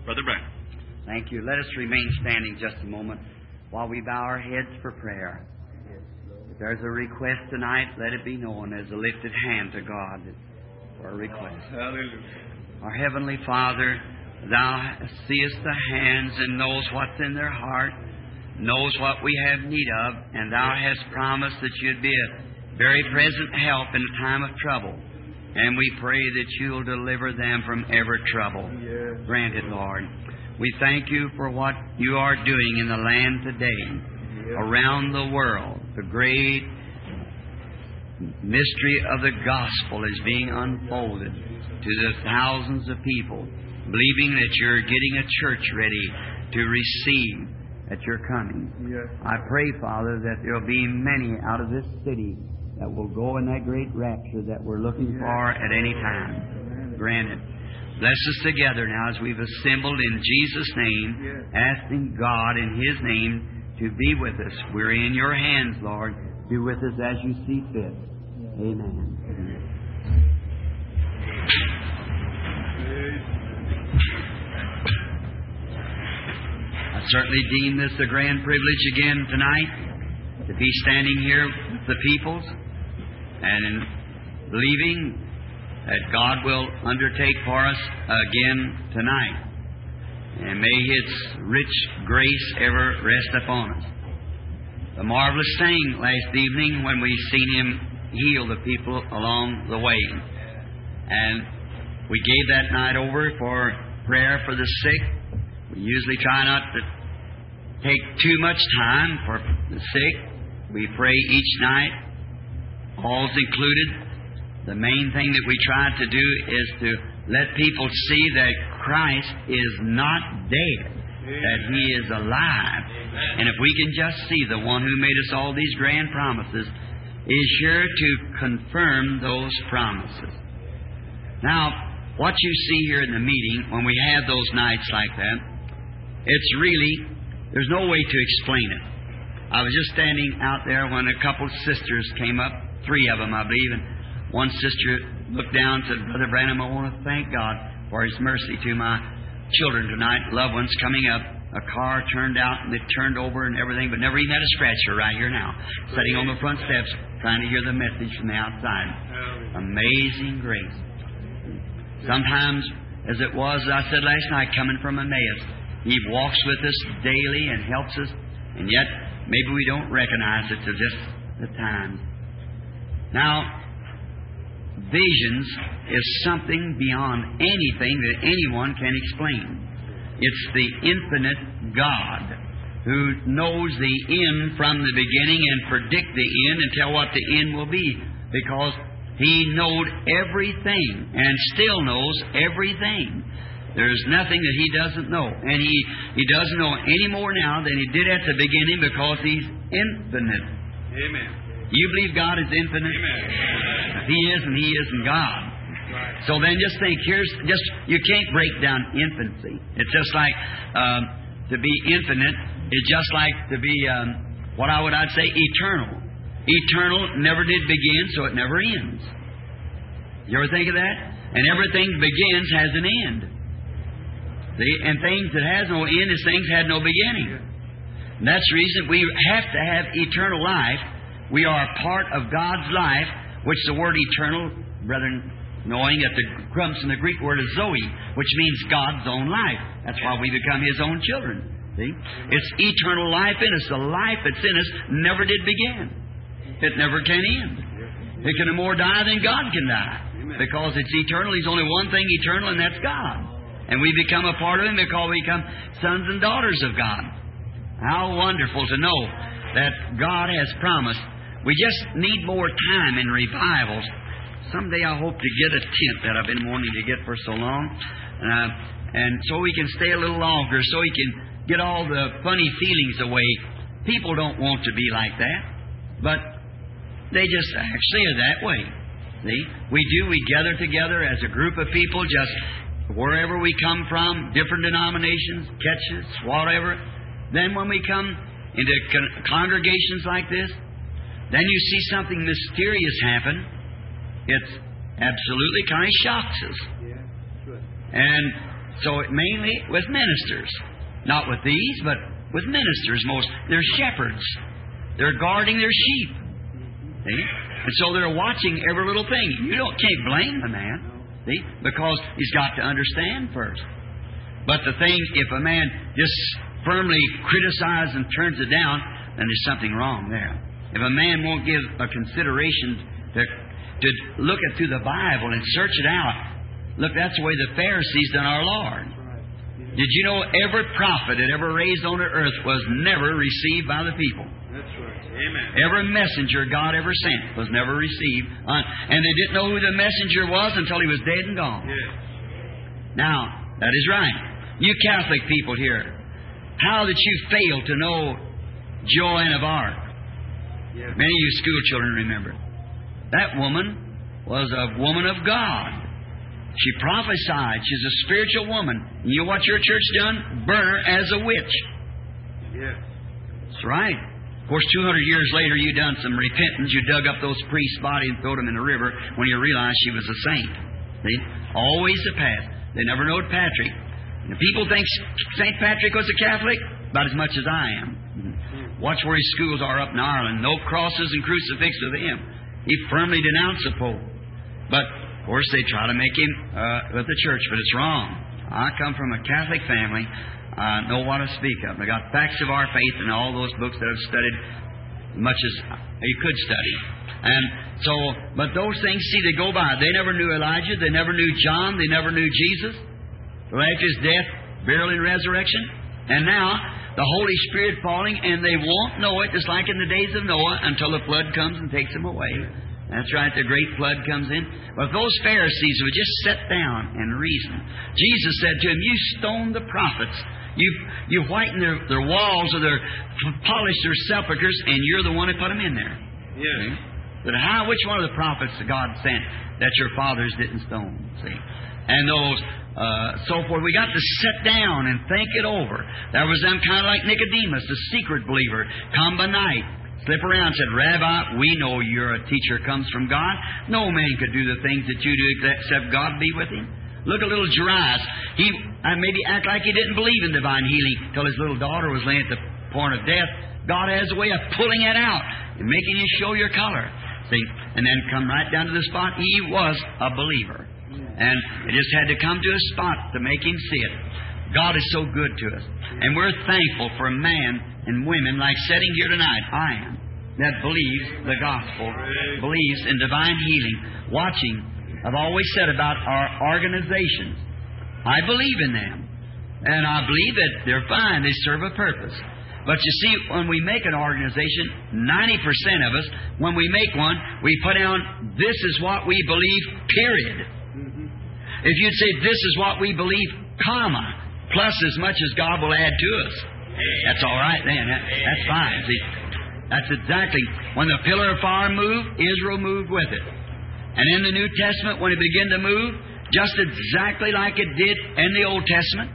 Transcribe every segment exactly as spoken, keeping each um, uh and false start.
Brother Branham. Thank you. Let us remain standing just a moment while we bow our heads for prayer. If there's a request tonight, let it be known as a lifted hand to God for a request. Hallelujah. Our Heavenly Father, Thou seest the hands and knows what's in their heart, knows what we have need of, and Thou hast promised that You'd be a very present help in a time of trouble. And we pray that You'll deliver them from every trouble. Yes. Grant it, Lord. We thank You for what You are doing in the land today, Yes. around the world. The great mystery of the gospel is being unfolded to the thousands of people, believing that You're getting a church ready to receive at Your coming. Yes. I pray, Father, that there'll be many out of this city that will go in that great rapture that we're looking Yes. for at any time. Grant it. Bless us together now as we've assembled in Jesus' name, Yes. asking God in His name to be with us. We're in Your hands, Lord. Be with us as You see fit. Amen. I certainly deem this a grand privilege again tonight to be standing here with the peoples and in believing that God will undertake for us again tonight. And may His rich grace ever rest upon us. The marvelous thing last evening when we seen Him heal the people along the way. And we gave that night over for prayer for the sick. We usually try not to take too much time for the sick. We pray each night, all's included. The main thing that we try to do is to let people see that Christ is not dead, that He is alive. And if we can just see the one who made us all these grand promises is sure to confirm those promises. Now, what you see here in the meeting, when we have those nights like that, it's really, there's no way to explain it. I was just standing out there when a couple of sisters came up, three of them, I believe, and one sister looked down and said, Brother Branham, I want to thank God for His mercy to my children tonight, loved ones coming up. A car turned out and they turned over and everything, but never even had a scratcher right here now, sitting on the front steps trying to hear the message from the outside. Amazing grace. Sometimes, as it was, I said last night, coming from Emmaus, He walks with us daily and helps us, and yet maybe we don't recognize it till just the time. Now, visions is something beyond anything that anyone can explain. It's the infinite God who knows the end from the beginning and predict the end and tell what the end will be, because He knowed everything and still knows everything. There's nothing that He doesn't know. And He, he doesn't know any more now than He did at the beginning, because He's infinite. Amen. You believe God is infinite? Amen. If He is, and He isn't God. Right. So then just think, here's just, you can't break down infancy. It's just like, um, to be infinite is just like to be, um, what I would I'd say, eternal. Eternal never did begin, so it never ends. You ever think of that? And everything begins has an end. See? And things that has no end is things had no beginning. And that's the reason we have to have eternal life. We are a part of God's life, which the word eternal, brethren, knowing that the comes from the Greek word is Zoe, which means God's own life. That's why we become His own children. See? It's eternal life in us. The life that's in us never did begin. It never can end. It can more die than God can die. Because it's eternal. He's only one thing eternal, and that's God. And we become a part of Him because we become sons and daughters of God. How wonderful to know that God has promised. We just need more time in revivals. Someday I hope to get a tent that I've been wanting to get for so long. Uh, and so we can stay a little longer, so we can get all the funny feelings away. People don't want to be like that. But they just actually are that way. See? We do. We gather together as a group of people, just wherever we come from, different denominations, catches, whatever. Then when we come into con- congregations like this, then you see something mysterious happen. It absolutely kind of shocks us. Yeah, sure. And So it mainly with ministers. Not with these, but with ministers most. They're shepherds. They're guarding their sheep. See? And so they're watching every little thing. You don't can't blame the man. See? Because he's got to understand first. But the thing, if a man just firmly criticizes and turns it down, then there's something wrong there. If a man won't give a consideration to, to look it through the Bible and search it out, look, that's the way the Pharisees done our Lord. Did you know every prophet that ever raised on the earth was never received by the people? That's right. Amen. Every messenger God ever sent was never received. Uh, and they didn't know who the messenger was until he was dead and gone. Yes. Now, that is right. You Catholic people here, how did you fail to know Joan of Arc? Yes. Many of you school children remember. That woman was a woman of God. She prophesied. She's a spiritual woman. And you know what your church done? Burn her as a witch. Yes. That's right. Of course, two hundred years later, you done some repentance. You dug up those priests' bodies and threw them in the river when you realized she was a saint. See? Always the past. They never knowed Patrick. And the people think Saint Patrick was a Catholic about as much as I am. Watch where his schools are up in Ireland. No crosses and crucifixes with him. He firmly denounced the Pope. But, of course, they try to make him uh, with the church, but it's wrong. I come from a Catholic family. I know what to speak of. I got Facts of Our Faith and all those books that I've studied much as you could study. And so, but those things, see, they go by. They never knew Elijah. They never knew John. They never knew Jesus. After his death, burial, and resurrection. And now, the Holy Spirit falling, and they won't know it, just like in the days of Noah, until the flood comes and takes them away. That's right, the great flood comes in. But if those Pharisees would just sit down and reason. Jesus said to him, you stone the prophets. You you whiten their, their walls, or their polish their sepulchres, and you're the one that put them in there. Yes. See? But how? Which one of the prophets that God sent that your fathers didn't stone? See? And those... Uh, so forth. We got to sit down and think it over. There was them kind of like Nicodemus, the secret believer, come by night, slip around and said, Rabbi, we know you're a teacher comes from God. No man could do the things that you do except God be with him. Look at little Jairus. He uh, maybe act like he didn't believe in divine healing till his little daughter was laying at the point of death. God has a way of pulling it out and making you show your color. See? And then come right down to the spot. He was a believer. And it just had to come to a spot to make him see it. God is so good to us. And we're thankful for men and women like sitting here tonight, I am, that believes the gospel, believes in divine healing, watching. I've always said about our organizations, I believe in them. And I believe that they're fine. They serve a purpose. But you see, when we make an organization, ninety percent of us, when we make one, we put down, this is what we believe, period. If you'd say, this is what we believe, comma, plus as much as God will add to us, that's all right then. That, that's fine. See, that's exactly, when the pillar of fire moved, Israel moved with it. And in the New Testament, when it began to move, just exactly like it did in the Old Testament,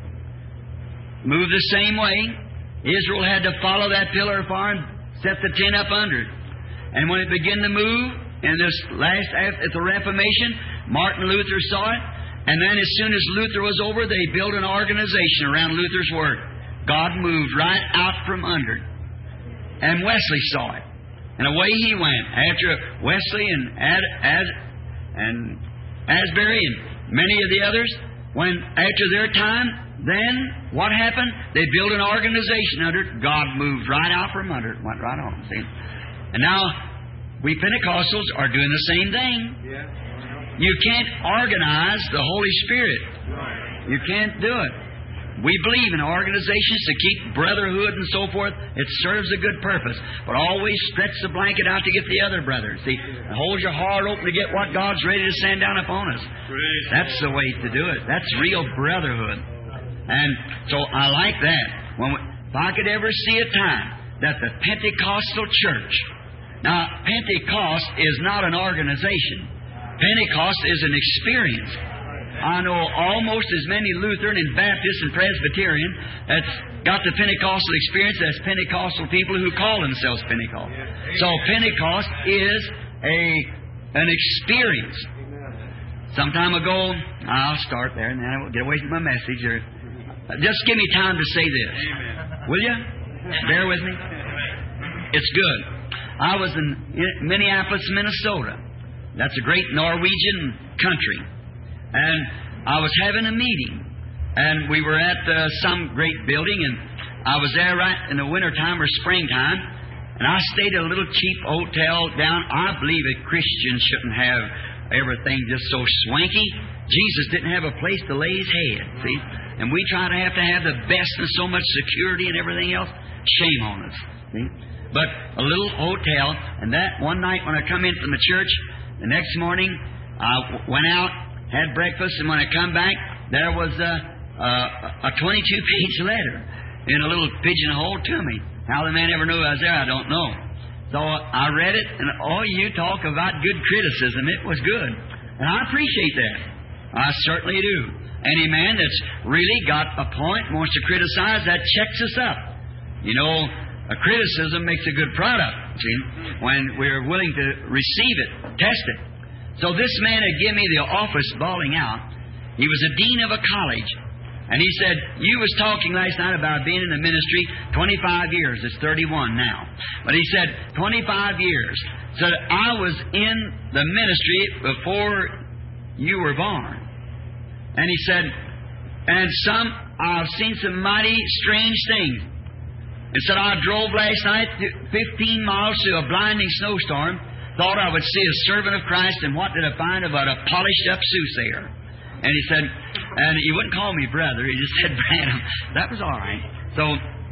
moved the same way, Israel had to follow that pillar of fire and set the tent up under it. And when it began to move, in this last, at the Reformation, Martin Luther saw it. And then as soon as Luther was over, they built an organization around Luther's work. God moved right out from under it. And Wesley saw it. And away he went. After Wesley and Ad, Ad, and Asbury and many of the others, when after their time, then what happened? They built an organization under it. God moved right out from under it. Went right on. See? And now, we Pentecostals are doing the same thing. Yeah. You can't organize the Holy Spirit. You can't do it. We believe in organizations to keep brotherhood and so forth. It serves a good purpose. But always stretch the blanket out to get the other brothers. See, hold your heart open to get what God's ready to send down upon us. That's the way to do it. That's real brotherhood. And so I like that. When we, if I could ever see a time that the Pentecostal church, now Pentecost is not an organization. Pentecost is an experience. I know almost as many Lutheran and Baptist and Presbyterian that's got the Pentecostal experience as Pentecostal people who call themselves Pentecost. So Pentecost is a an experience. Some time ago, I'll start there, and then I will get away from my message. Or, uh, just give me time to say this. Amen. Will you? Bear with me. It's good. I was in Minneapolis, Minnesota. That's a great Norwegian country. And I was having a meeting. And we were at uh, some great building, and I was there right in the wintertime or springtime. And I stayed at a little cheap hotel down. I believe that Christians shouldn't have everything just so swanky. Jesus didn't have a place to lay His head, see? And we try to have to have the best and so much security and everything else. Shame on us, see? But a little hotel, and that one night when I come in from the church, the next morning I went out, had breakfast, and when I come back, there was a, a, a twenty-two page letter in a little pigeonhole to me. How the man ever knew I was there, I don't know. So I read it, and oh, you talk about good criticism. It was good. And I appreciate that. I certainly do. Any man that's really got a point, wants to criticize, that checks us up. You know, a criticism makes a good product, see, when we're willing to receive it, test it. So this man had given me the office bawling out. He was a dean of a college. And he said, you was talking last night about being in the ministry twenty-five years. It's thirty-one now. But he said, twenty-five years. So I was in the ministry before you were born. And he said, and some, I've seen some mighty strange things. He said, I drove last night fifteen miles through a blinding snowstorm. Thought I would see a servant of Christ, and what did I find but a polished up soothsayer? And he said, and he wouldn't call me brother, he just said Branham. That was all right. So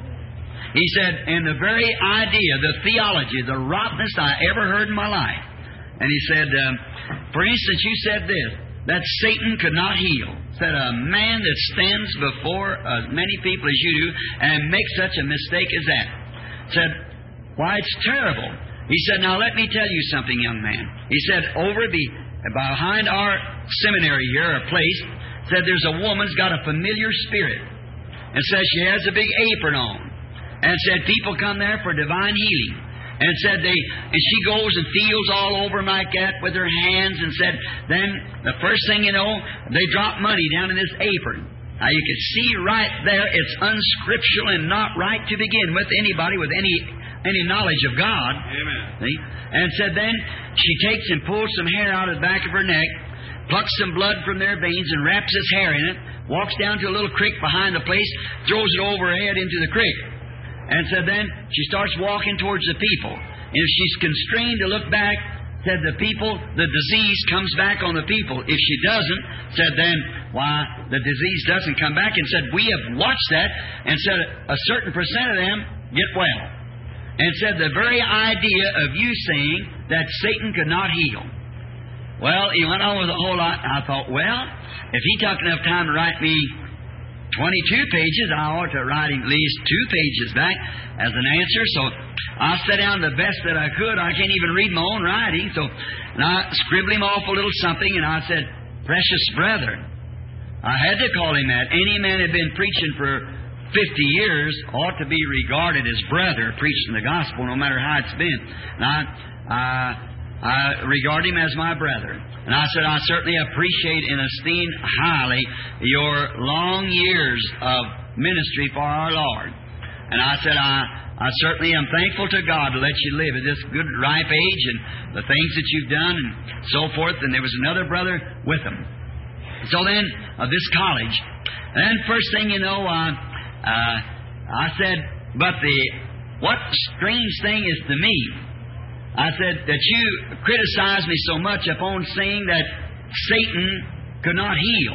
he said, and the very idea, the theology, the rottenest I ever heard in my life. And he said, um, for instance, you said this, that Satan could not heal. Said a man that stands before as many people as you do and makes such a mistake as that. Said, why, it's terrible. He said, now let me tell you something, young man. He said, over the behind our seminary here, a place, said there's a woman's got a familiar spirit. And says she has a big apron on. And said people come there for divine healing. And said they, and she goes and feels all over like that with her hands. And said, then the first thing you know, they drop money down in this apron. Now you can see right there, it's unscriptural and not right to begin with anybody with any any knowledge of God. Amen. See? And said then she takes and pulls some hair out of the back of her neck, plucks some blood from their veins and wraps his hair in it, walks down to a little creek behind the place, throws it over her head into the creek. And said then she starts walking towards the people. And if she's constrained to look back, said the people, the disease comes back on the people. If she doesn't, said then, why, the disease doesn't come back. And said, we have watched that, and said a certain percent of them get well. And said the very idea of you saying that Satan could not heal. Well, he went on with a whole lot, and I thought, well, if he took enough time to write me twenty-two pages, I ought to write him at least two pages back as an answer. So I sat down the best that I could. I can't even read my own writing. So and I scribbled him off a little something, and I said, precious brother. I had to call him that. Any man had been preaching for fifty years ought to be regarded as brother, preaching the gospel, no matter how it's been. And I, I, I regard him as my brother. And I said, I certainly appreciate and esteem highly your long years of ministry for our Lord. And I said, I, I certainly am thankful to God to let you live at this good, ripe age and the things that you've done and so forth. And there was another brother with him. So then, of uh, this college. And then first thing you know, uh, uh, I said, but the what strange thing is to me, I said that you criticized me so much upon saying that Satan could not heal.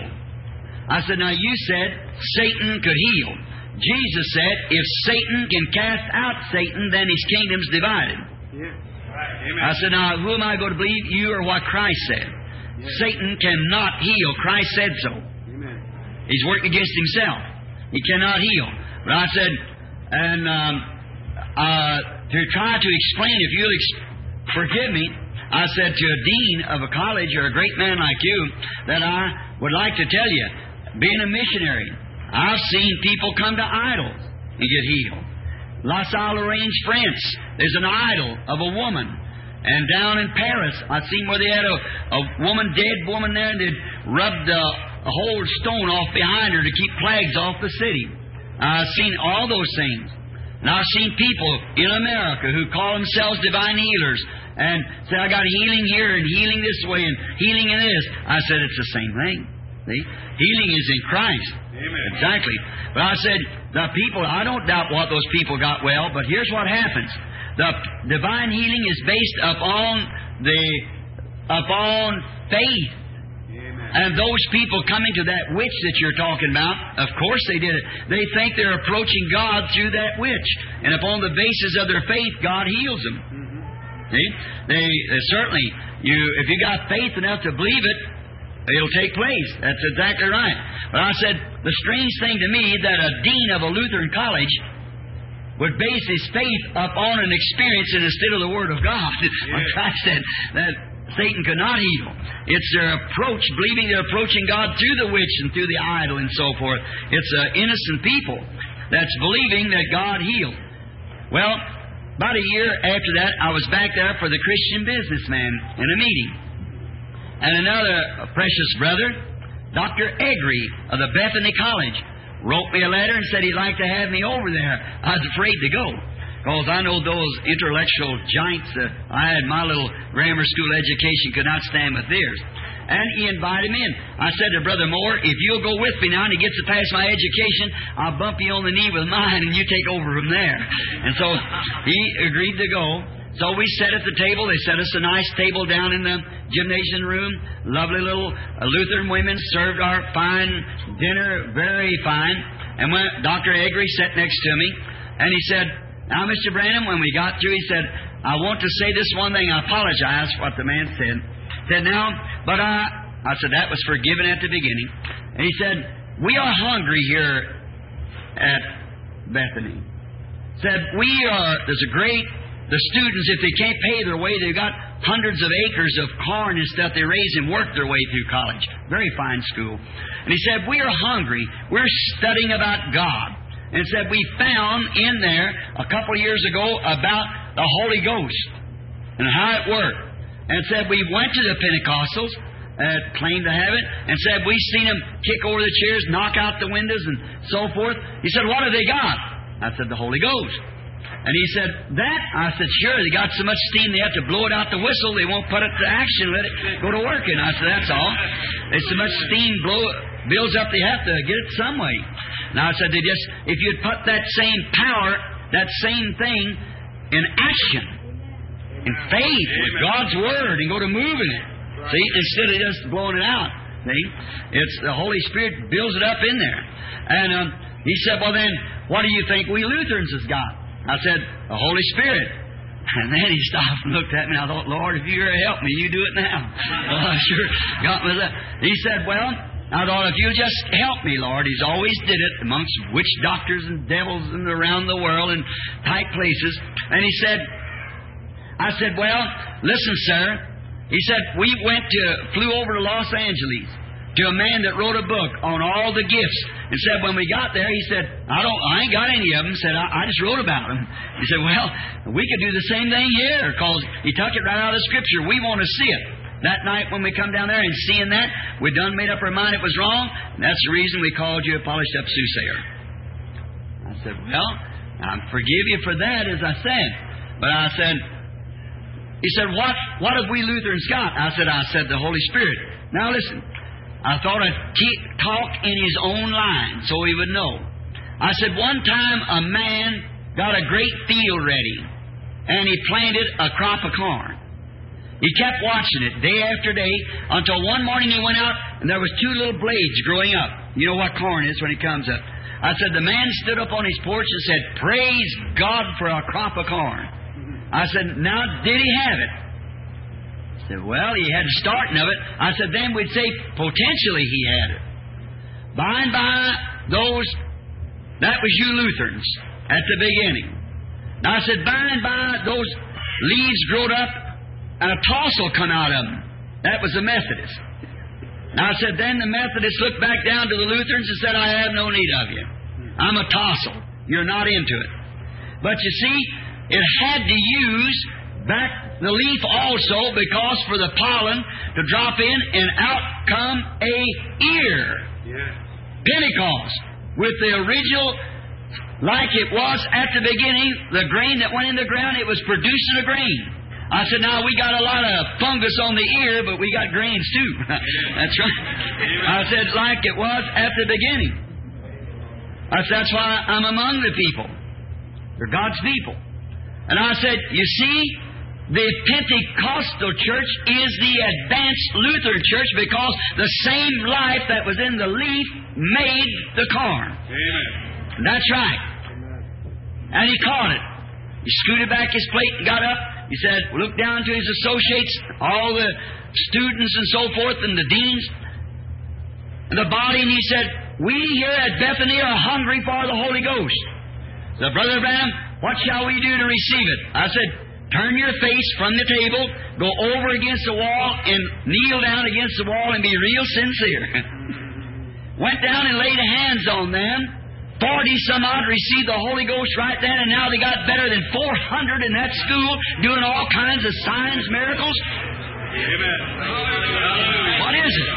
I said, now you said Satan could heal. Jesus said, if Satan can cast out Satan, then his kingdom's divided. Yeah. Right. Amen. I said, now who am I going to believe, you or what Christ said? Yeah. Satan cannot heal. Christ said so. Amen. He's working against himself. He cannot heal. But I said, and um, uh, to try to explain, if you'll ex- forgive me, I said to a dean of a college or a great man like you, that I would like to tell you, being a missionary, I've seen people come to idols and get healed. La Salle Lorraine's France, there's an idol of a woman. And down in Paris, I seen where they had a, a woman, dead woman there, and they'd rubbed a, a whole stone off behind her to keep plagues off the city. I've seen all those things. And I've seen people in America who call themselves divine healers and say, I got healing here and healing this way and healing in this. I said, it's the same thing. See? Healing is in Christ. Amen. Exactly. But I said, the people, I don't doubt what those people got well, but here's what happens. The divine healing is based upon the upon faith. Amen. And those people coming to that witch that you're talking about, of course they did it. They think they're approaching God through that witch. And upon the basis of their faith, God heals them. Mm-hmm. See? They, they certainly, you if you got faith enough to believe it, it'll take place. That's exactly right. But I said, the strange thing to me that a dean of a Lutheran college would base his faith upon an experience instead of the Word of God. When Christ said that Satan could not heal. It's their approach, believing they're approaching God through the witch and through the idol and so forth. It's uh, innocent people that's believing that God healed. Well, about a year after that, I was back there for the Christian businessman in a meeting. And another precious brother, Doctor Egri of the Bethany College, wrote me a letter and said he'd like to have me over there. I was afraid to go, because I know those intellectual giants. Uh, I had my little grammar school education, could not stand with theirs. And he invited me in. I said to Brother Moore, if you'll go with me now and he gets to pass my education, I'll bump you on the knee with mine and you take over from there. And so he agreed to go. So we sat at the table. They set us a nice table down in the gymnasium room. Lovely little uh, Lutheran women served our fine dinner, very fine. And when Doctor Egri sat next to me, and he said, now, Mister Branham, when we got through, he said, I want to say this one thing. I apologize for what the man said. He said, now, but I, I said, that was forgiven at the beginning. And he said, we are hungry here at Bethany. Said, we are, there's a great... The students, if they can't pay their way, they've got hundreds of acres of corn and stuff they raise and work their way through college. Very fine school. And he said, we are hungry. We're studying about God. And said, we found in there a couple of years ago about the Holy Ghost and how it worked. And said, we went to the Pentecostals that claimed to have it and said, we seen them kick over the chairs, knock out the windows and so forth. He said, what have they got? I said, the Holy Ghost. And he said, that? I said, sure, they got so much steam they have to blow it out the whistle. They won't put it to action, let it go to working. I said, that's all. There's so much steam blow builds up, they have to get it some way. Now I said, they just, if you'd put that same power, that same thing in action, in faith, with God's Word, and go to moving it. See, instead of just blowing it out. See? It's the Holy Spirit builds it up in there. And um, he said, well then, what do you think we Lutherans has got? I said, the Holy Spirit. And then he stopped and looked at me, and I thought, Lord, if you ever help me, you do it now. Well, I sure got me that. He said, well, I thought, if you just help me, Lord. He's always did it amongst witch doctors and devils and around the world in tight places. And he said, I said, well, listen, sir. He said, we went to, flew over to Los Angeles to a man that wrote a book on all the gifts. And said, when we got there, he said, I don't, I ain't got any of them. Said, I, I just wrote about them. He said, well, we could do the same thing here, because he took it right out of the Scripture. We want to see it. That night when we come down there and seeing that, we done made up our mind it was wrong. And that's the reason we called you a polished up soothsayer. I said, well, I forgive you for that, as I said. But I said, he said, what, what have we Lutherans got? I said, I said, the Holy Spirit. Now listen. I thought I'd keep, talk in his own line so he would know. I said, one time a man got a great field ready, and he planted a crop of corn. He kept watching it day after day until one morning he went out, and there was two little blades growing up. You know what corn is when it comes up. I said, the man stood up on his porch and said, praise God for a crop of corn. I said, now, did he have it? I said, well, he had the starting of it. I said, then we'd say potentially he had it. By and by, those, that was you Lutherans at the beginning. Now I said, by and by, those leaves growed up and a tassel come out of them. That was the Methodists. Now I said, then the Methodists looked back down to the Lutherans and said, I have no need of you. I'm a tassel. You're not into it. But you see, it had to use back the leaf also, because for the pollen to drop in, and out come a ear. Yes. Pentecost, with the original, like it was at the beginning, the grain that went in the ground, it was producing a grain. I said, now we got a lot of fungus on the ear, but we got grains too. That's right. I said, like it was at the beginning. I said, that's why I'm among the people. They're God's people. And I said, you see, the Pentecostal church is the advanced Lutheran church because the same life that was in the leaf made the corn. Amen. That's right. And he caught it. He scooted back his plate and got up. He said, looked down to his associates, all the students and so forth, and the deans, and the body, and he said, we here at Bethany are hungry for the Holy Ghost. So, Brother Branham, what shall we do to receive it? I said, turn your face from the table, go over against the wall, and kneel down against the wall and be real sincere. Went down and laid hands on them. Forty some odd received the Holy Ghost right then, and now they got better than four hundred in that school, doing all kinds of signs, miracles. Amen. What is it?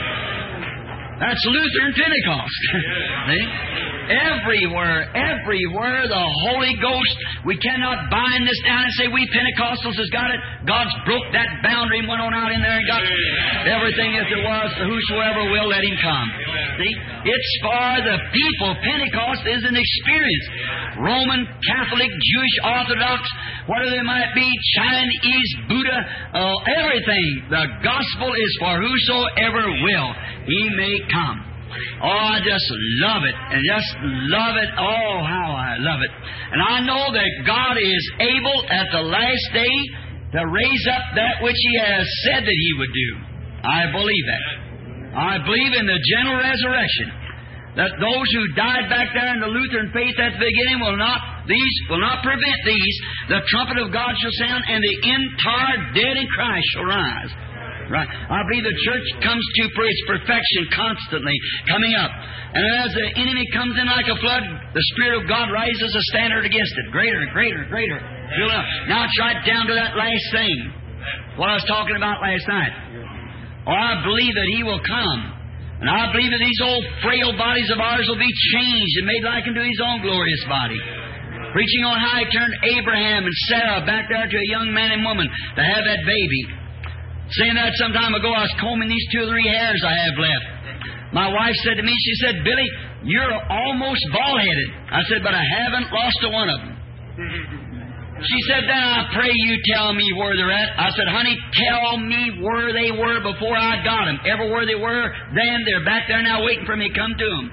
That's Lutheran Pentecost. See? Everywhere, everywhere, the Holy Ghost, we cannot bind this down and say we Pentecostals has got it. God's broke that boundary and went on out in there and got everything as it was. Whosoever will, let him come. See? It's for the people. Pentecost is an experience. Roman, Catholic, Jewish, Orthodox, whatever they might be, Chinese, Buddha, uh, everything. The gospel is for whosoever will. He may come. Oh, I just love it, and just love it. Oh, how I love it. And I know that God is able at the last day to raise up that which He has said that He would do. I believe that. I believe in the general resurrection. That those who died back there in the Lutheran faith at the beginning will not, these will not prevent these. The trumpet of God shall sound, and the entire dead in Christ shall rise. Right. I believe the church comes to for its perfection constantly, coming up. And as the enemy comes in like a flood, the Spirit of God rises a standard against it. Greater and greater and greater. Now it's right down to that last thing. What I was talking about last night. Oh, I believe that He will come. And I believe that these old frail bodies of ours will be changed and made like unto His own glorious body. Preaching on how He turned Abraham and Sarah back there to a young man and woman to have that baby. Saying that some time ago, I was combing these two or three hairs I have left. My wife said to me, she said, Billy, you're almost bald-headed. I said, but I haven't lost a one of them. She said, then I pray you tell me where they're at. I said, honey, tell me where they were before I got them. Everywhere they were, then they're back there now waiting for me to come to them.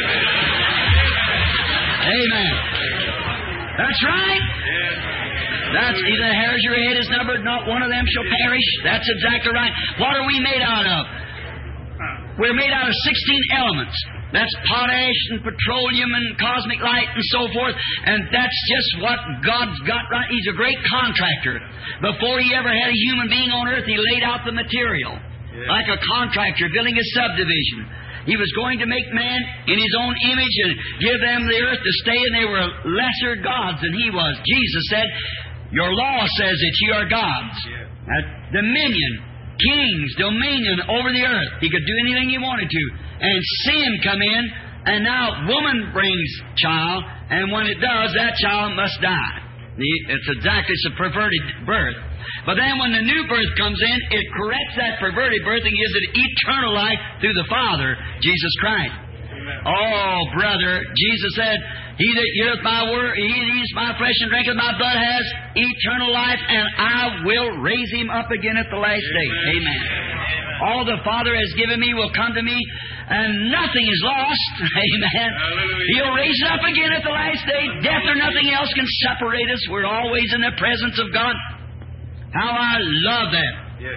Amen. That's right. That's either the hairs of your head is numbered, not one of them shall perish. That's exactly right. What are we made out of? We're made out of sixteen elements. That's potash and petroleum and cosmic light and so forth. And that's just what God's got right. He's a great contractor. Before He ever had a human being on earth, He laid out the material. Yeah. Like a contractor building a subdivision. He was going to make man in His own image and give them the earth to stay, and they were lesser gods than He was. Jesus said, your law says that you are gods. Yeah. Uh, dominion, kings, dominion over the earth. He could do anything He wanted to. And sin come in, and now woman brings child, and when it does, that child must die. It's exactly it's a perverted birth. But then when the new birth comes in, it corrects that perverted birth and gives it eternal life through the Father, Jesus Christ. Oh, brother, Jesus said, He that heareth my word, he that eateth my flesh and drinketh my blood has eternal life, and I will raise him up again at the last day. Amen. All the Father has given me will come to me, and nothing is lost. Amen. He'll raise it up again at the last day. Death or nothing else can separate us. We're always in the presence of God. How I love that. Yes.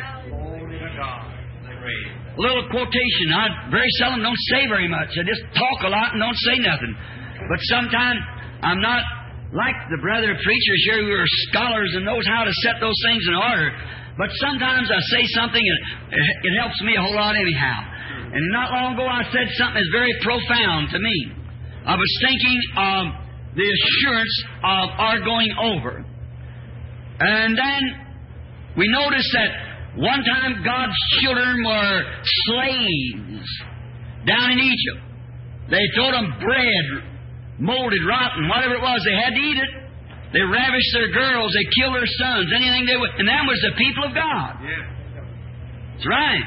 A little quotation. I very seldom don't say very much. I just talk a lot and don't say nothing. But sometimes I'm not like the brother preachers here who are scholars and knows how to set those things in order. But sometimes I say something and it helps me a whole lot anyhow. And not long ago I said something that's very profound to me. I was thinking of the assurance of our going over. And then we notice that one time God's children were slaves down in Egypt. They told them bread, molded, rotten, whatever it was, they had to eat it. They ravished their girls, they killed their sons, anything they would. And that was the people of God. Yeah. That's right.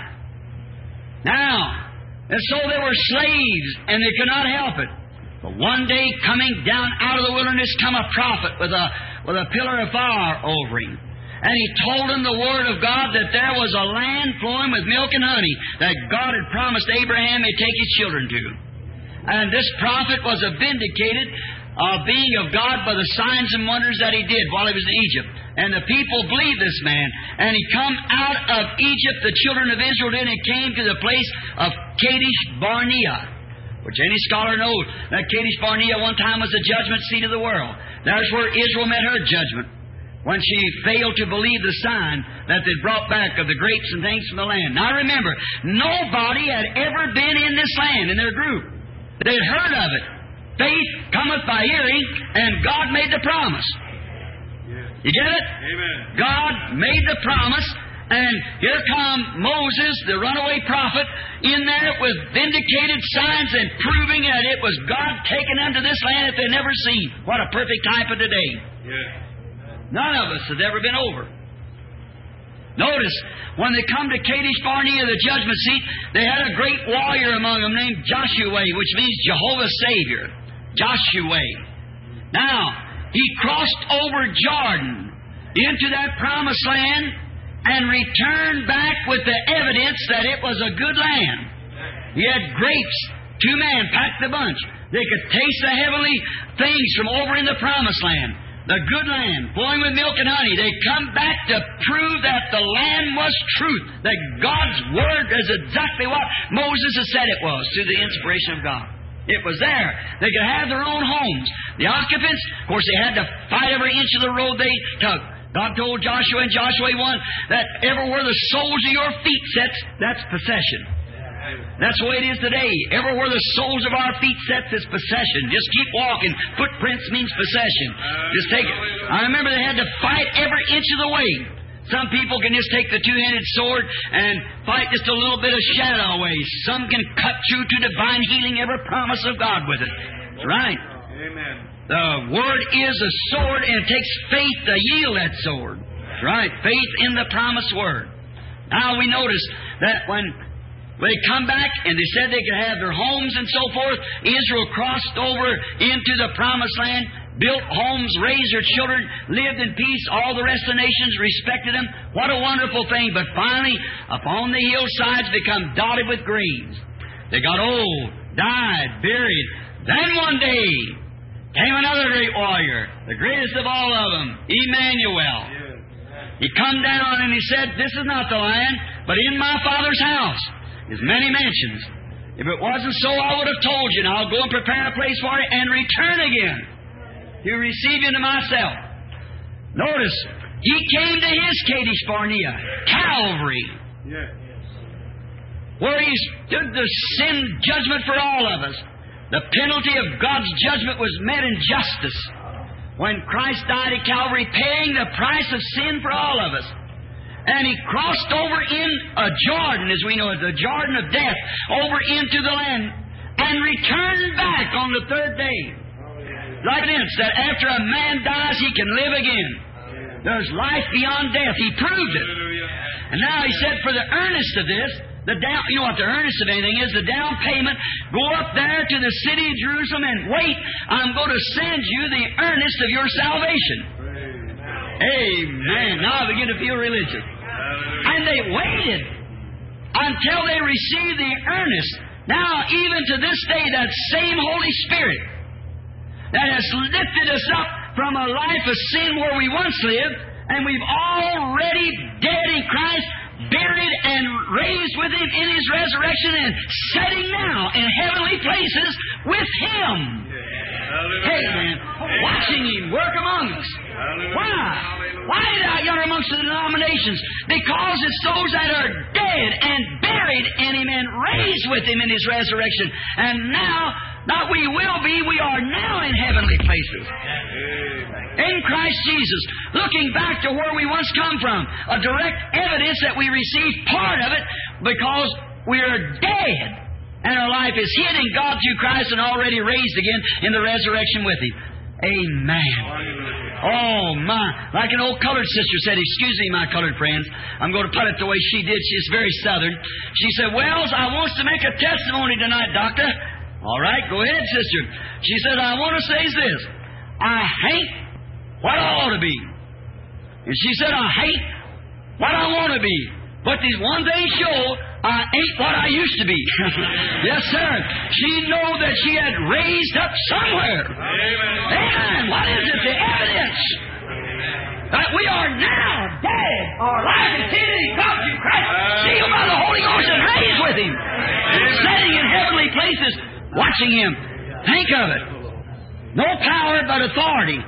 Now, and so they were slaves, and they could not help it. But one day, coming down out of the wilderness, come a prophet with a with a pillar of fire over him. And he told them the Word of God that there was a land flowing with milk and honey that God had promised Abraham he'd take his children to. And this prophet was vindicated of being of God by the signs and wonders that he did while he was in Egypt. And the people believed this man. And he come out of Egypt, the children of Israel did, and came to the place of Kadesh Barnea, which any scholar knows that Kadesh Barnea one time was the judgment seat of the world. There's where Israel met her judgment, when she failed to believe the sign that they brought back of the grapes and things from the land. Now remember, nobody had ever been in this land in their group. They'd heard of it. Faith cometh by hearing, and God made the promise. Yeah. You get it? Amen. God made the promise, and here come Moses, the runaway prophet, in there with vindicated signs and proving that it was God taking them to this land that they'd never seen. What a perfect type of today. Yeah. None of us has ever been over. Notice, when they come to Kadesh Barnea, the judgment seat, they had a great warrior among them named Joshua, which means Jehovah's Savior. Joshua. Now, he crossed over Jordan into that promised land and returned back with the evidence that it was a good land. He had grapes. Two men packed the bunch. They could taste the heavenly things from over in the promised land. The good land, flowing with milk and honey. They come back to prove that the land was truth, that God's Word is exactly what Moses has said it was, through the inspiration of God. It was there. They could have their own homes. The occupants, of course, they had to fight every inch of the road they took. God told Joshua in Joshua one that everywhere the soles of your feet sets, that's possession. That's the way it is today. Everywhere the soles of our feet sets is possession. Just keep walking. Footprints means possession. Just take it. I remember they had to fight every inch of the way. Some people can just take the two-handed sword and fight just a little bit of shadow away. Some can cut through to divine healing every promise of God with it. That's right. Amen. The Word is a sword, and it takes faith to yield that sword. That's right. Faith in the promised Word. Now we notice that when they come back and they said they could have their homes and so forth, Israel crossed over into the promised land, built homes, raised their children, lived in peace. All the rest of the nations respected them. What a wonderful thing. But finally, upon the hillsides become dotted with graves. They got old, died, buried. Then one day came another great warrior, the greatest of all of them, Emmanuel. He come down and he said, "This is not the land, but in my Father's house is many mansions. If it wasn't so, I would have told you, and I'll go and prepare a place for you and return again to receive you to myself." Notice, he came to his Kadesh Barnea, Calvary, Yeah. where he stood the sin judgment for all of us. The penalty of God's judgment was met in justice when Christ died at Calvary, paying the price of sin for all of us. And he crossed over in a Jordan, as we know it, the Jordan of death, over into the land, and returned back on the third day. Evidence that after a man dies, he can live again. There's life beyond death. He proved it. And now he said, for the earnest of this, the down, you know what the earnest of anything is, the down payment, go up there to the city of Jerusalem and wait. I'm going to send you the earnest of your salvation. Amen. Now I begin to feel religious. And they waited until they received the earnest. Now, even to this day, that same Holy Spirit that has lifted us up from a life of sin where we once lived, and we've already dead in Christ, buried and raised with Him in His resurrection, and sitting now in heavenly places with Him. Amen. Watching Him work among us. Why? Why are you amongst the denominations? Because it's those that are dead and buried in Him and raised with Him in His resurrection. And now Not we will be, we are now in heavenly places. In Christ Jesus, looking back to where we once come from, a direct evidence that we received part of it because we are dead and our life is hid in God through Christ and already raised again in the resurrection with Him. Amen. Oh, my. Like an old colored sister said, excuse me, my colored friends, I'm going to put it the way she did. She's very southern. She said, Wells, I want to make a testimony tonight, doctor. All right, go ahead, sister. She said, I want to say this. I hate what I ought to be. And she said, I hate what I want to be. But there's one thing sure, I ain't what I used to be. Yes, sir. She knew that she had raised up somewhere. Amen. Amen. What is it? The evidence that we are now dead. Our life is hidden in God through Christ, sealed by the Holy Ghost and raised with Him. Sitting in heavenly places, watching Him. Think of it. No power but authority.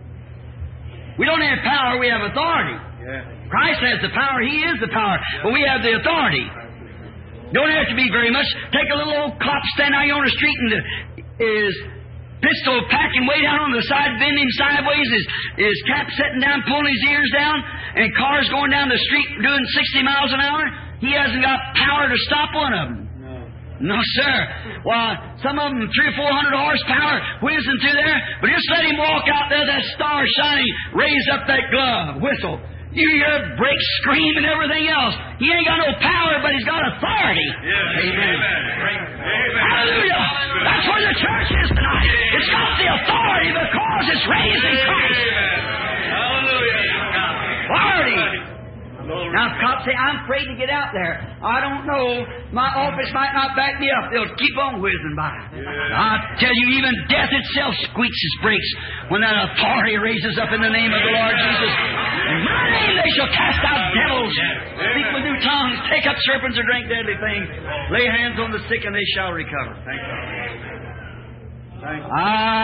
We don't have power, we have authority. Christ has the power, He is the power, but we have the authority. Don't have to be very much. Take a little old cop standing out here on the street and his pistol packing way down on the side, bending sideways, his, his cap sitting down, pulling his ears down, and cars going down the street doing sixty miles an hour. He hasn't got power to stop one of them. No, sir. Well, some of them three or four hundred horsepower whizzing through there, but just let him walk out there, that star shining, raise up that glove, whistle. You hear brakes scream and everything else. He ain't got no power, but He's got authority. Yes. Amen. Amen. Hallelujah. That's where the church is tonight. It's got the authority because it's raised in Christ. Hallelujah. Authority. Now, cops say, I'm afraid to get out there. I don't know. My office might not back me up. They'll keep on whizzing by. I tell you, even death itself squeaks its brakes when that authority raises up in the name of the Lord Jesus. In my name they shall cast out devils, speak with new tongues, take up serpents or drink deadly things, lay hands on the sick and they shall recover. Thank God. Thank you.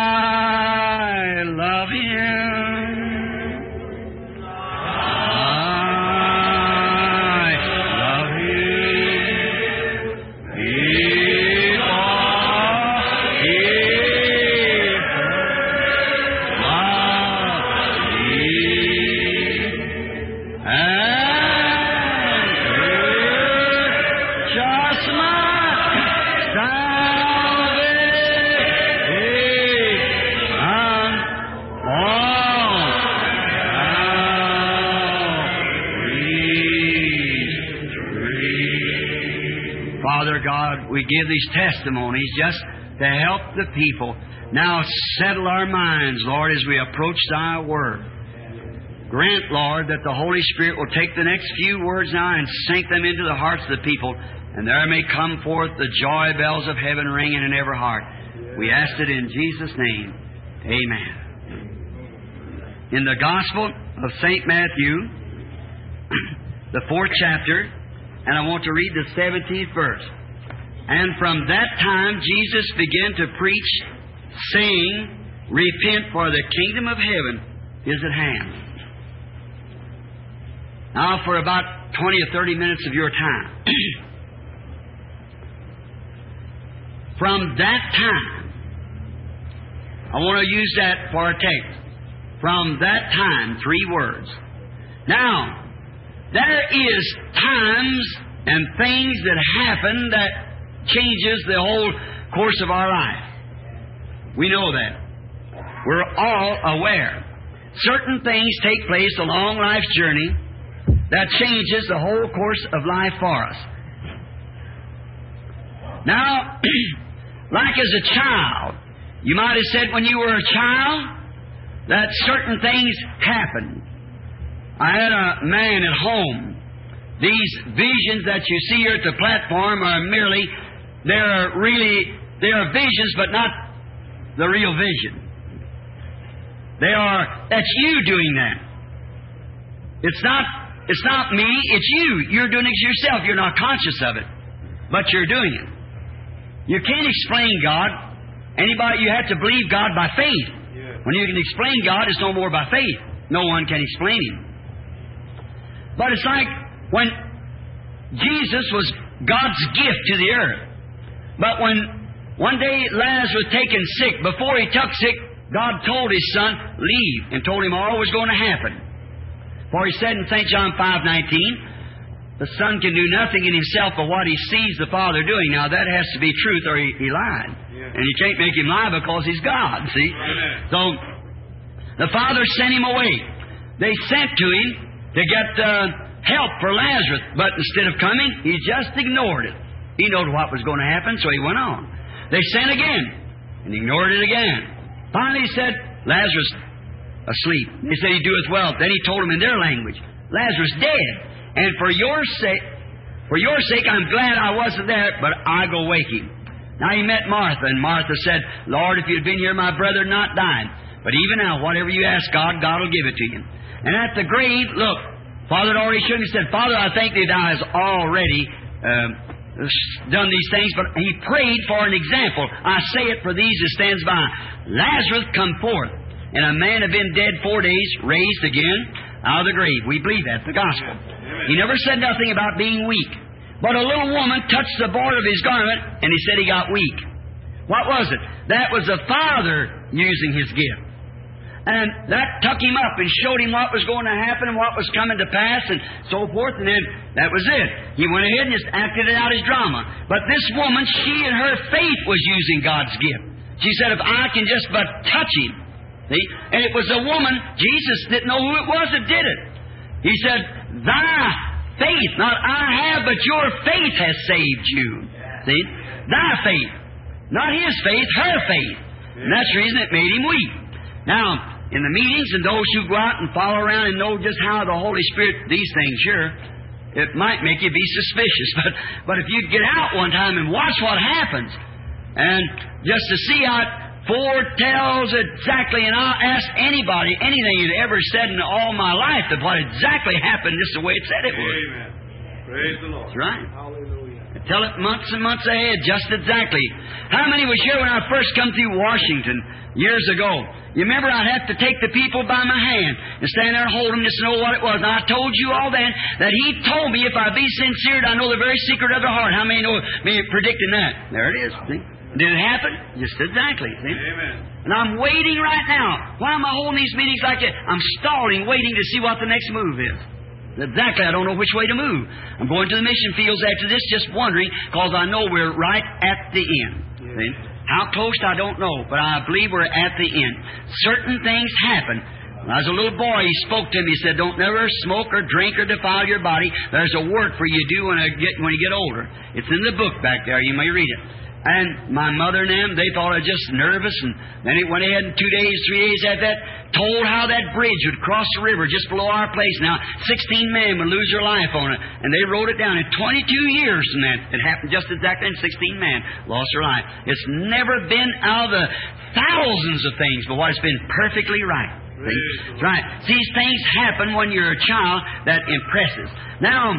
I love Him. Father God, we give these testimonies just to help the people. Now settle our minds, Lord, as we approach Thy Word. Grant, Lord, that the Holy Spirit will take the next few words now and sink them into the hearts of the people, and there may come forth the joy bells of heaven ringing in every heart. We ask it in Jesus' name. Amen. In the Gospel of Saint Matthew, the fourth chapter, and I want to read the seventeenth verse. And from that time Jesus began to preach, saying, Repent, for the kingdom of heaven is at hand. Now for about twenty or thirty minutes of your time. From that time, I want to use that for a text. From that time, three words. Now, there is times and things that happen that changes the whole course of our life. We know that. We're all aware. Certain things take place along life's journey that changes the whole course of life for us. Now, like as a child, you might have said when you were a child that certain things happened. I had a man at home. These visions that you see here at the platform are merely, they're really, they are visions, but not the real vision. They are, that's you doing that. It's not, it's not me, it's you. You're doing it yourself. You're not conscious of it, but you're doing it. You can't explain God. Anybody, you have to believe God by faith. When you can explain God, it's no more by faith. No one can explain Him. But it's like when Jesus was God's gift to the earth. But when One day Lazarus was taken sick. Before he took sick, God told His Son, leave, and told him all was going to happen. For He said in Saint John five nineteen, the Son can do nothing in Himself but what He sees the Father doing. Now that has to be truth or He, he lied. Yeah. And you can't make Him lie because He's God, see? Amen. So, the Father sent Him away. They sent to Him to get uh, help for Lazarus, but instead of coming, He just ignored it. He knew what was going to happen, so He went on. They sent again, and ignored it again. Finally He said, Lazarus asleep. They said, He doeth well. Then He told them in their language, Lazarus dead. And for your sake, for your sake, I'm glad I wasn't there, but I go wake him. Now He met Martha, and Martha said, Lord, if you'd been here, my brother had not died. But even now, whatever you ask God, God will give it to you. And at the grave, look, Father had already shown him. He said, Father, I thank Thee Thou hast already uh, done these things, but He prayed for an example. I say it for these that stands by. Lazarus come forth, and a man had been dead four days, raised again out of the grave. We believe that, the gospel. He never said nothing about being weak. But a little woman touched the border of His garment, and He said he got weak. What was it? That was the Father using His gift. And that took Him up and showed Him what was going to happen and what was coming to pass and so forth. And then that was it. He went ahead and just acted it out as drama. But this woman, she in her faith was using God's gift. She said, if I can just but touch Him. See? And it was a woman, Jesus didn't know who it was that did it. He said, Thy faith, not I have, but your faith has saved you. See? Thy faith. Not his faith, her faith. And that's the reason it made him weak. Now, in the meetings and those who go out and follow around and know just how the Holy Spirit, these things, sure, it might make you be suspicious. But, but if you get out one time and watch what happens, and just to see how it foretells exactly, and I'll ask anybody anything you've ever said in all my life that what exactly happened just the way it said it would. Amen. Praise the Lord. That's right. Hallelujah. I tell it months and months ahead, just exactly. How many was here when I first come through Washington years ago? You remember I'd have to take the people by my hand and stand there and hold them just to know what it was. And I told you all then that He told me if I be sincere, I know the very secret of the heart. How many know me predicting that? There it is. See? Did it happen? Just exactly. See? Amen. And I'm waiting right now. Why am I holding these meetings like that? I'm stalling, waiting to see what the next move is. Exactly. I don't know which way to move. I'm going to the mission fields after this, just wondering, because I know we're right at the end. Yeah. See? How close, I don't know, but I believe we're at the end. Certain things happen. When I was a little boy, he spoke to me. He said, don't never smoke or drink or defile your body. There's a work for you to do when, I get, when you get older. It's in the book back there. You may read it. And my mother and them, they thought I was just nervous. And then it went ahead and two days, three days after that, told how that bridge would cross the river just below our place. Now, sixteen men would lose their life on it. And they wrote it down. In twenty-two years from that, it happened just exactly, and sixteen men lost their life. It's never been out of the thousands of things, but what it's been perfectly right. See? Right. These things happen when you're a child that impresses. Now,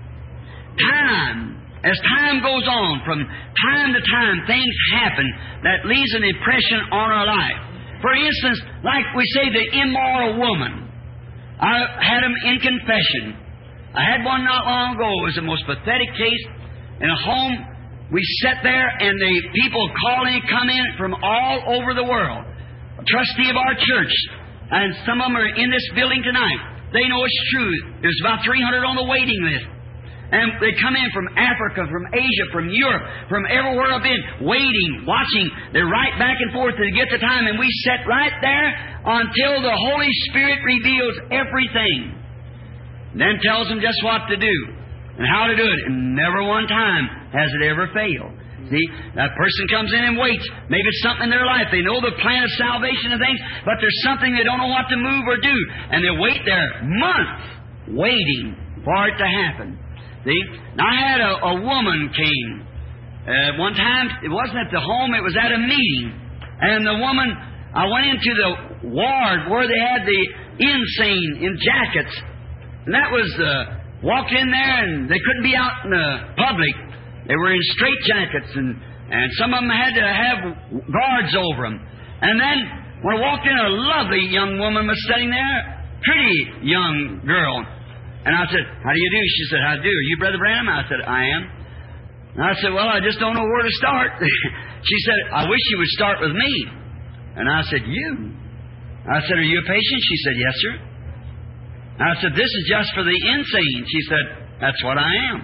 time. As time goes on, from time to time, things happen that leaves an impression on our life. For instance, like we say, the immoral woman. I had them in confession. I had one not long ago. It was the most pathetic case. In a home, we sat there, and the people calling come in from all over the world. A trustee of our church, and some of them are in this building tonight. They know it's true. There's about three hundred on the waiting list. And they come in from Africa, from Asia, from Europe, from everywhere I've been, waiting, watching. They're right back and forth to get the time, and we sit right there until the Holy Spirit reveals everything. Then tells them just what to do and how to do it. And never one time has it ever failed. See, that person comes in and waits. Maybe it's something in their life. They know the plan of salvation and things, but there's something they don't know what to move or do. And they wait there months waiting for it to happen. See? Now, I had a, a woman came. Uh, one time, it wasn't at the home, it was at a meeting. And the woman, I went into the ward where they had the insane in jackets. And that was, uh, walked in there and they couldn't be out in the public. They were in straitjackets, and, and some of them had to have guards over them. And then, when I walked in, a lovely young woman was sitting there, pretty young girl. And I said, how do you do? She said, how do you do? Are you Brother Branham? I said, I am. And I said, well, I just don't know where to start. She said, I wish you would start with me. And I said, you? I said, are you a patient? She said, yes, sir. And I said, this is just for the insane. She said, that's what I am.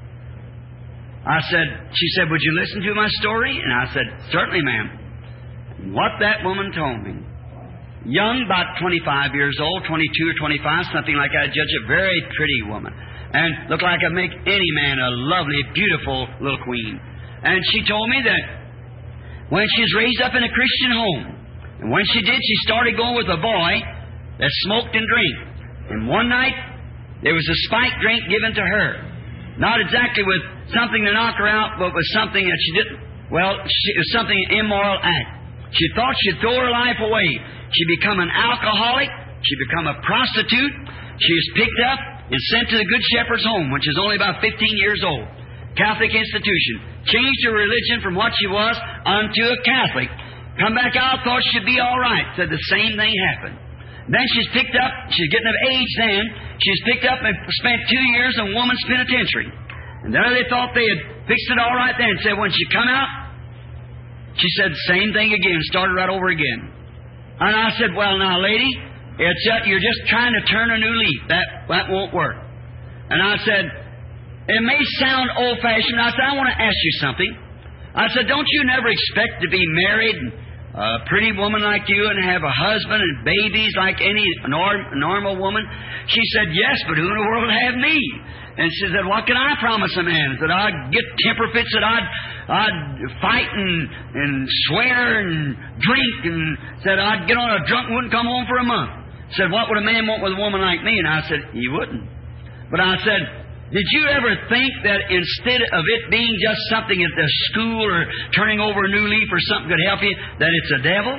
I said, she said, would you listen to my story? And I said, certainly, ma'am. What that woman told me. Young, about twenty-five years old, twenty-two or twenty-five, something like that. Judge, a very pretty woman. And looked like I'd make any man a lovely, beautiful little queen. And she told me that when she was raised up in a Christian home, and when she did, she started going with a boy that smoked and drank. And one night, there was a spike drink given to her. Not exactly with something to knock her out, but with something that she didn't, well, she, it was something, an immoral act. She thought she'd throw her life away. She become an alcoholic. She become a prostitute. She was picked up and sent to the Good Shepherd's Home, which is only about fifteen years old. Catholic institution. Changed her religion from what she was unto a Catholic. Come back out, thought she'd be all right. Said the same thing happened. Then she's picked up, she's getting of age then, she's picked up and spent two years in woman's penitentiary. And there they thought they had fixed it all right then. Said when she come out, she said the same thing again, started right over again. And I said, well, now, lady, it's uh, you're just trying to turn a new leaf. That, that won't work. And I said, it may sound old-fashioned. I said, I want to ask you something. I said, don't you never expect to be married, a pretty woman like you, and have a husband and babies like any norm, normal woman? She said, yes, but who in the world would have me? And she said, what can I promise a man? That I'd get temper fits, that I'd, I'd fight and, and swear and drink, and said I'd get on a drunk and wouldn't come home for a month. Said, what would a man want with a woman like me? And I said, he wouldn't. But I said, did you ever think that instead of it being just something at the school or turning over a new leaf or something could help you, that it's a devil?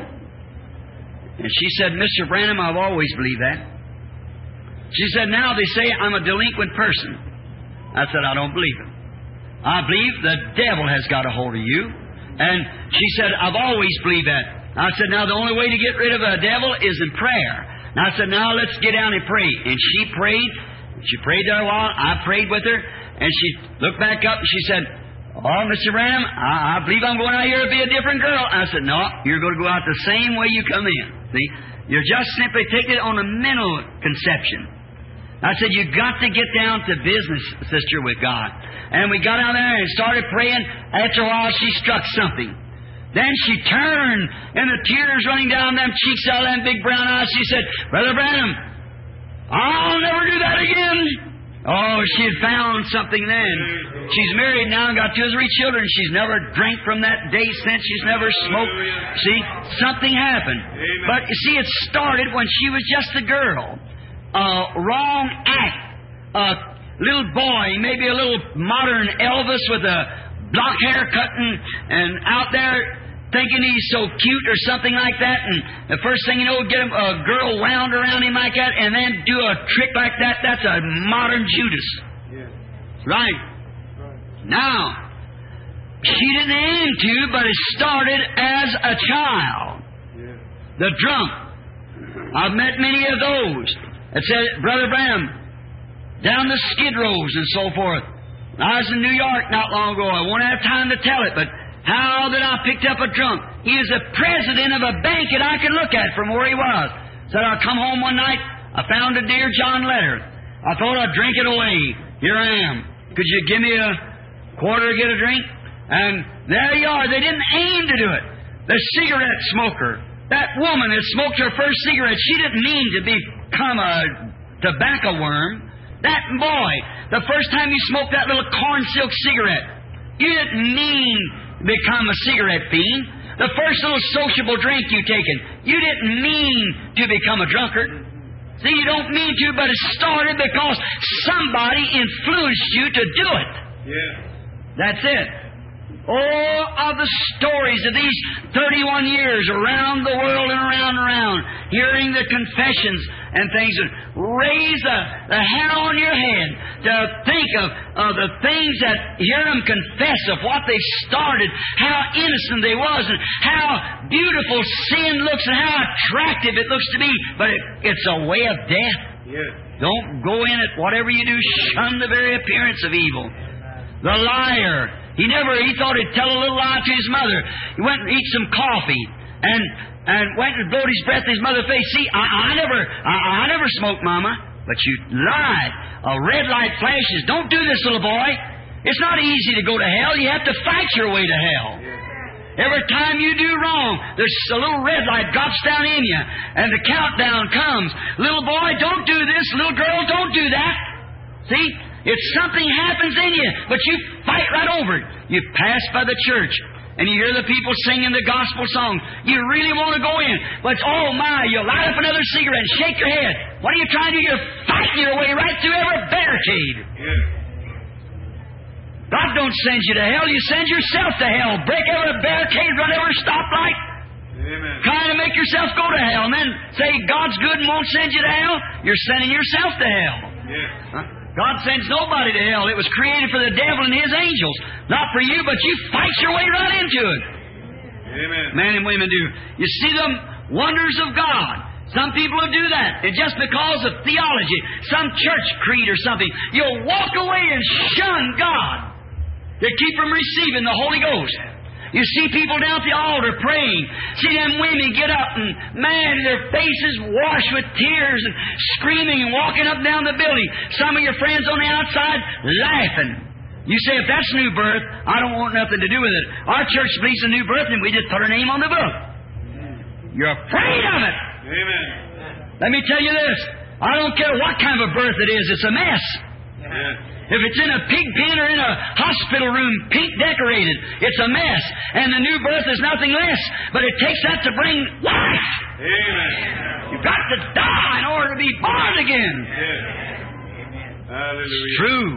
And she said, Mister Branham, I've always believed that. She said, now they say I'm a delinquent person. I said, I don't believe it. I believe the devil has got a hold of you. And she said, I've always believed that. I said, now the only way to get rid of a devil is in prayer. And I said, now let's get down and pray. And she prayed. She prayed there a while. I prayed with her. And she looked back up and she said, oh, Mister Branham, I, I believe I'm going out here to be a different girl. I said, no, you're going to go out the same way you come in. See? You're just simply taking it on a mental conception. I said, you got to get down to business, sister, with God. And we got out there and started praying. After a while, she struck something. Then she turned, and the tears running down them cheeks out of them big brown eyes. She said, Brother Branham, I'll never do that again. Oh, she had found something then. She's married now and got two or three children. She's never drank from that day since. She's never smoked. See, something happened. But you see, it started when she was just a girl. A wrong act. A little boy, maybe a little modern Elvis with a block haircut and, and out there thinking he's so cute or something like that. And the first thing you know, get him, a girl wound around him like that and then do a trick like that. That's a modern Judas. Yeah. Right. Right. Now, she didn't aim to, but it started as a child. Yeah. The drunk. I've met many of those. It said, Brother Branham, down the Skid Rows and so forth. I was in New York not long ago. I won't have time to tell it, but how that I picked up a drunk. He was the president of a bank that I could look at from where he was. Said, I come home one night, I found a dear John letter. I thought I'd drink it away. Here I am. Could you give me a quarter to get a drink? And there you are. They didn't aim to do it. The cigarette smoker. That woman that smoked her first cigarette, she didn't mean to become a tobacco worm. That boy, the first time you smoked that little corn silk cigarette, you didn't mean to become a cigarette fiend. The first little sociable drink you taken, you didn't mean to become a drunkard. See, you don't mean to, but it started because somebody influenced you to do it. Yeah. That's it. All of the stories of these thirty-one years around the world and around and around, hearing the confessions and things that raise the, the hair on your head to think of, of the things that hear them confess of what they started, how innocent they was, and how beautiful sin looks and how attractive it looks to be. But it, it's a way of death. Yeah. Don't go in it. Whatever you do, shun the very appearance of evil. The liar. He never, he thought he'd tell a little lie to his mother. He went and eat some coffee and and went and blowed his breath in his mother's face. See, I, I never, I, I never smoked, Mama. But you lied. A red light flashes. Don't do this, little boy. It's not easy to go to hell. You have to fight your way to hell. Every time you do wrong, there's a little red light drops down in you, and the countdown comes. Little boy, don't do this. Little girl, don't do that. See? It's something happens in you, but you fight right over it. You pass by the church, and you hear the people singing the gospel song. You really want to go in, but oh my, you light up another cigarette and shake your head. What are you trying to do? You're fighting your way right through every barricade. Yeah. God don't send you to hell. You send yourself to hell. Break every barricade, run every stoplight. Amen. Trying to make yourself go to hell, and then say God's good and won't send you to hell. You're sending yourself to hell. Yeah. Huh? God sends nobody to hell. It was created for the devil and his angels. Not for you, but you fight your way right into it. Amen. Men and women do. You see the wonders of God. Some people will do that. And just because of theology, some church creed or something, you'll walk away and shun God to keep from receiving the Holy Ghost. You see people down at the altar praying. See them women get up and, man, their faces washed with tears and screaming and walking up and down the building. Some of your friends on the outside laughing. You say, if that's new birth, I don't want nothing to do with it. Our church believes in new birth, and we just put our name on the book. You're afraid of it. Amen. Let me tell you this. I don't care what kind of a birth it is. It's a mess. Yeah. If it's in a pig pen or in a hospital room, pink decorated, it's a mess. And the new birth is nothing less. But it takes that to bring life. Amen. You've got to die in order to be born again. Yeah. Hallelujah. It's true.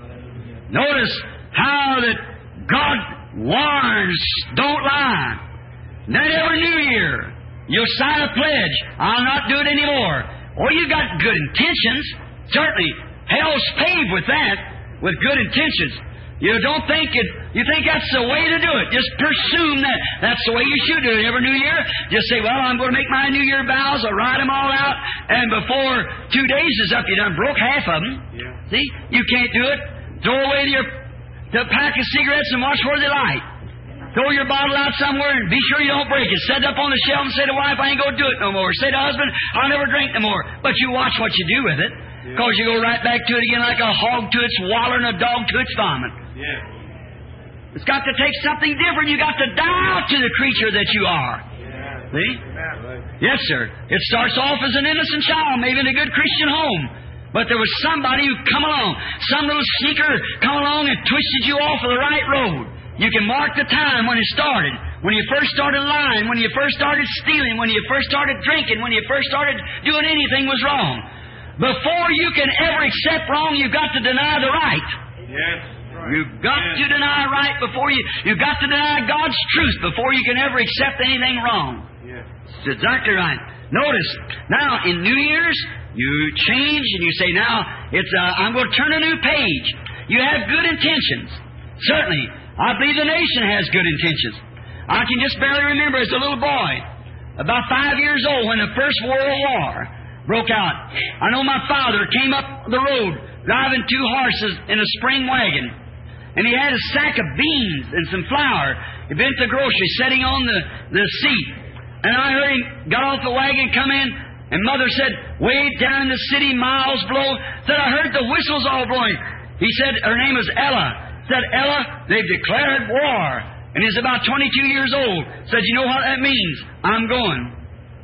Notice how that God warns, don't lie. Then every New Year, you'll sign a pledge. I'll not do it anymore. Or you've got good intentions. Certainly. Hell's paved with that, with good intentions. You don't think it, you think that's the way to do it. Just presume that that's the way you should do it every New Year. Just say, well, I'm going to make my New Year vows. I'll write them all out. And before two days is up, you done broke half of them. Yeah. See? You can't do it. Throw away your the pack of cigarettes and watch where they light. Throw your bottle out somewhere and be sure you don't break it. Set it up on the shelf and say to wife, I ain't going to do it no more. Say to husband, I'll never drink no more. But you watch what you do with it. Because you go right back to it again like a hog to its water and a dog to its vomit. Yeah. It's got to take something different. You've got to die out to the creature that you are. Yeah. See? Right. Yes, sir. It starts off as an innocent child, maybe in a good Christian home. But there was somebody who come along, some little sneaker come along and twisted you off of the right road. You can mark the time when it started. When you first started lying, when you first started stealing, when you first started drinking, when you first started doing anything was wrong. Before you can ever accept wrong, you've got to deny the right. Yes. Right. You've got yes. to deny right before you... You've got to deny God's truth before you can ever accept anything wrong. Yes. It's exactly right. Notice, now in New Year's, you change and you say, now, it's uh, I'm going to turn a new page. You have good intentions. Certainly. I believe the nation has good intentions. I can just barely remember as a little boy, about five years old, when the First World War broke out. I know my father came up the road driving two horses in a spring wagon. And he had a sack of beans and some flour. He went to grocery, sitting on the, the seat. And I heard him got off the wagon, come in, and Mother said, way down in the city, miles below, said, I heard the whistles all blowing. He said, her name was Ella. Said, Ella, they've declared war. And he's about twenty-two years old. Said, you know what that means? I'm going.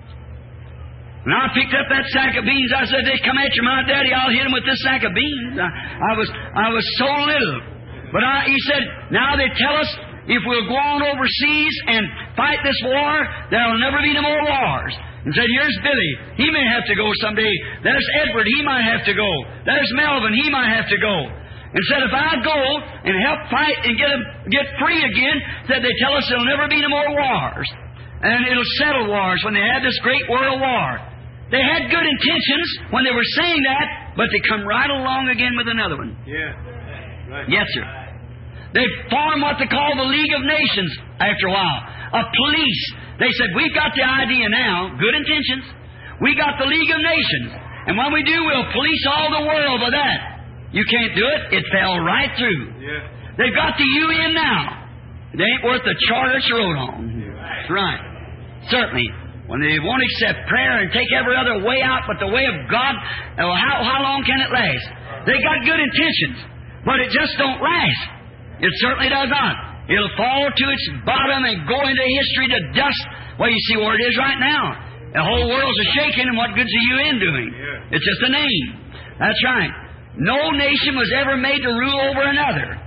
And I picked up that sack of beans. I said, they come at you, my daddy, I'll hit them with this sack of beans. I, I was I was so little. But I, he said, now they tell us if we'll go on overseas and fight this war, there'll never be no more wars. And said, here's Billy. He may have to go someday. There's Edward. He might have to go. There's Melvin. He might have to go. And said, if I go and help fight and get them, get free again, said they tell us there'll never be no more wars. And it'll settle wars when they have this great world war. They had good intentions when they were saying that, but they come right along again with another one. Yeah. Right. Yes, sir. They formed what they call the League of Nations after a while. A police. They said, we've got the idea now, good intentions. We got the League of Nations. And when we do, we'll police all the world with that. You can't do it. It fell right through. Yeah. They've got the U N now. It ain't worth the charter it's wrote on. That's right. Certainly, when they won't accept prayer and take every other way out but the way of God, well, how, how long can it last? They got good intentions, but it just don't last. It certainly does not. It'll fall to its bottom and go into history to dust. Well, you see where it is right now. The whole world's a shaking, and what good's the U N doing? It's just a name. That's right. No nation was ever made to rule over another.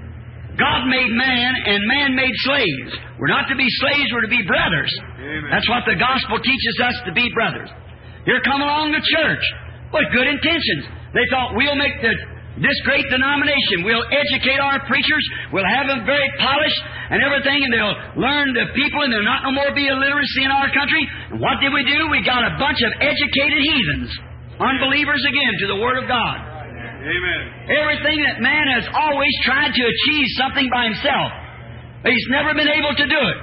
God made man, and man made slaves. We're not to be slaves, we're to be brothers. Amen. That's what the gospel teaches us, to be brothers. Here come along the church with good intentions. They thought, we'll make the, this great denomination. We'll educate our preachers. We'll have them very polished and everything, and they'll learn the people, and there'll not no more be illiteracy in our country. And what did we do? We got a bunch of educated heathens, unbelievers again, to the Word of God. Amen. Everything that man has always tried to achieve something by himself, but he's never been able to do it.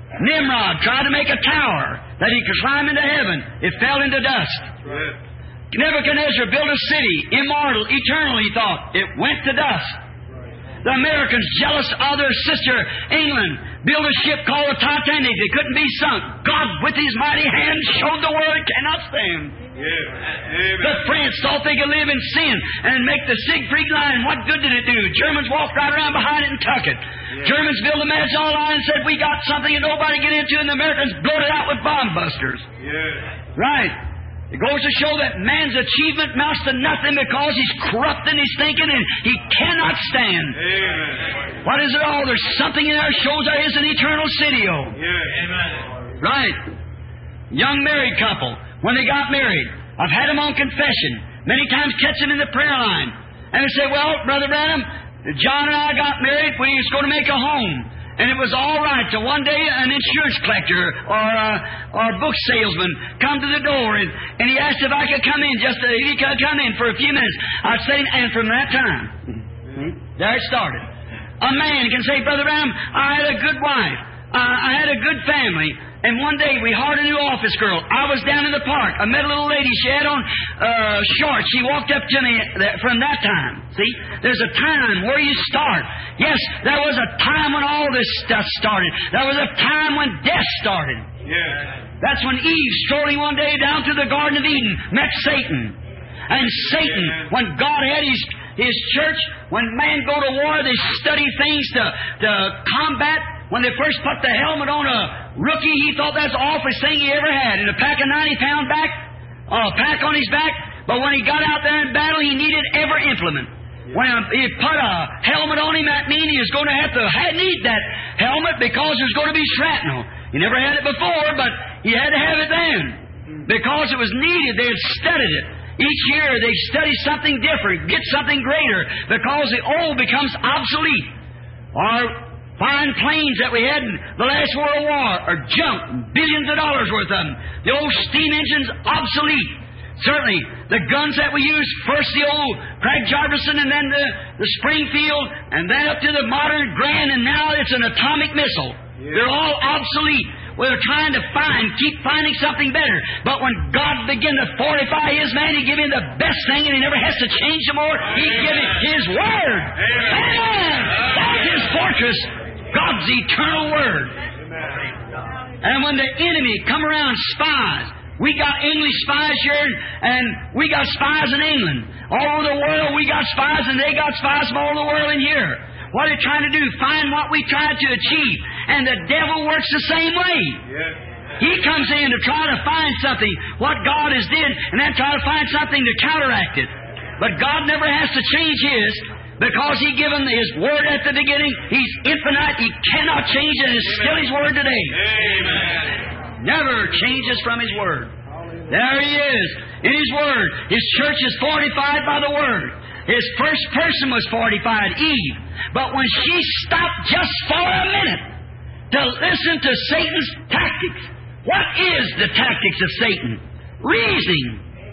Nimrod tried to make a tower that he could climb into heaven. It fell into dust. Right. Nebuchadnezzar built a city, immortal, eternal, he thought. It went to dust. The Americans, jealous of their sister, England, built a ship called the Titanic that couldn't be sunk. God, with His mighty hand, showed the world it cannot stand. Yeah. The France thought they could live in sin and make the Siegfried Line. What good did it do? Germans walked right around behind it and took it. Yeah. Germans built the Maginot Line and said, we got something that nobody get into, and the Americans blowed it out with bomb busters. Yeah. Right. It goes to show that man's achievement amounts to nothing because he's corrupt in his thinking and he cannot stand. Amen. What is it all? There's something in there that shows there is an eternal city. Oh. Yeah. Amen. Right. Young married couple, when they got married, I've had them on confession. Many times catch them in the prayer line. And they say, well, Brother Branham, John and I got married. We was going to make a home. And it was all right till one day an insurance collector or a, or a book salesman come to the door and, and he asked if I could come in, just uh, if he could come in for a few minutes. I said, and from that time, mm-hmm. there it started. A man can say, Brother Branham, I had a good wife. Uh, I had a good family. And one day we hired a new office girl. I was down in the park. I met a little lady. She had on uh, shorts. She walked up to me th- from that time. See? There's a time where you start. Yes, there was a time when all this stuff started. There was a time when death started. Yeah. That's when Eve, strolling one day down to the Garden of Eden, met Satan. And Satan, yeah. when God had His His church, when man go to war, they study things to, to combat. When they first put the helmet on a rookie, he thought that's the awfulest thing he ever had. And a pack of ninety pound back, a pack on his back. But when he got out there in battle, he needed every implement. When he put a helmet on him, that means he was going to have to need that helmet because there's going to be shrapnel. He never had it before, but he had to have it then. Because it was needed. They had studied it. Each year they study something different, get something greater, because the old becomes obsolete. Our fine planes that we had in the last World War are junk, billions of dollars worth of them. The old steam engines, obsolete. Certainly, the guns that we used, first the old Craig Jarvisson and then the, the Springfield, and then up to the modern Grand, and now it's an atomic missile. Yeah. They're all obsolete. We're trying to find, keep finding something better. But when God began to fortify His man, He gave him the best thing, and He never has to change some more. He gave him His Word. Amen. Amen. That's His fortress. God's eternal Word. And when the enemy come around, spies. We got English spies here, and we got spies in England. All over the world, we got spies, and they got spies from all over the world in here. What are they trying to do? Find what we tried to achieve. And the devil works the same way. Yes. He comes in to try to find something, what God has did, and then try to find something to counteract it. But God never has to change His, because He given His Word at the beginning. He's infinite. He cannot change it. It's still His Word today. Amen. Never changes from His Word. There He is, in His Word. His church is fortified by the Word. His first person was fortified, Eve. But when she stopped just for a minute to listen to Satan's tactics, what is the tactics of Satan? Reasoning.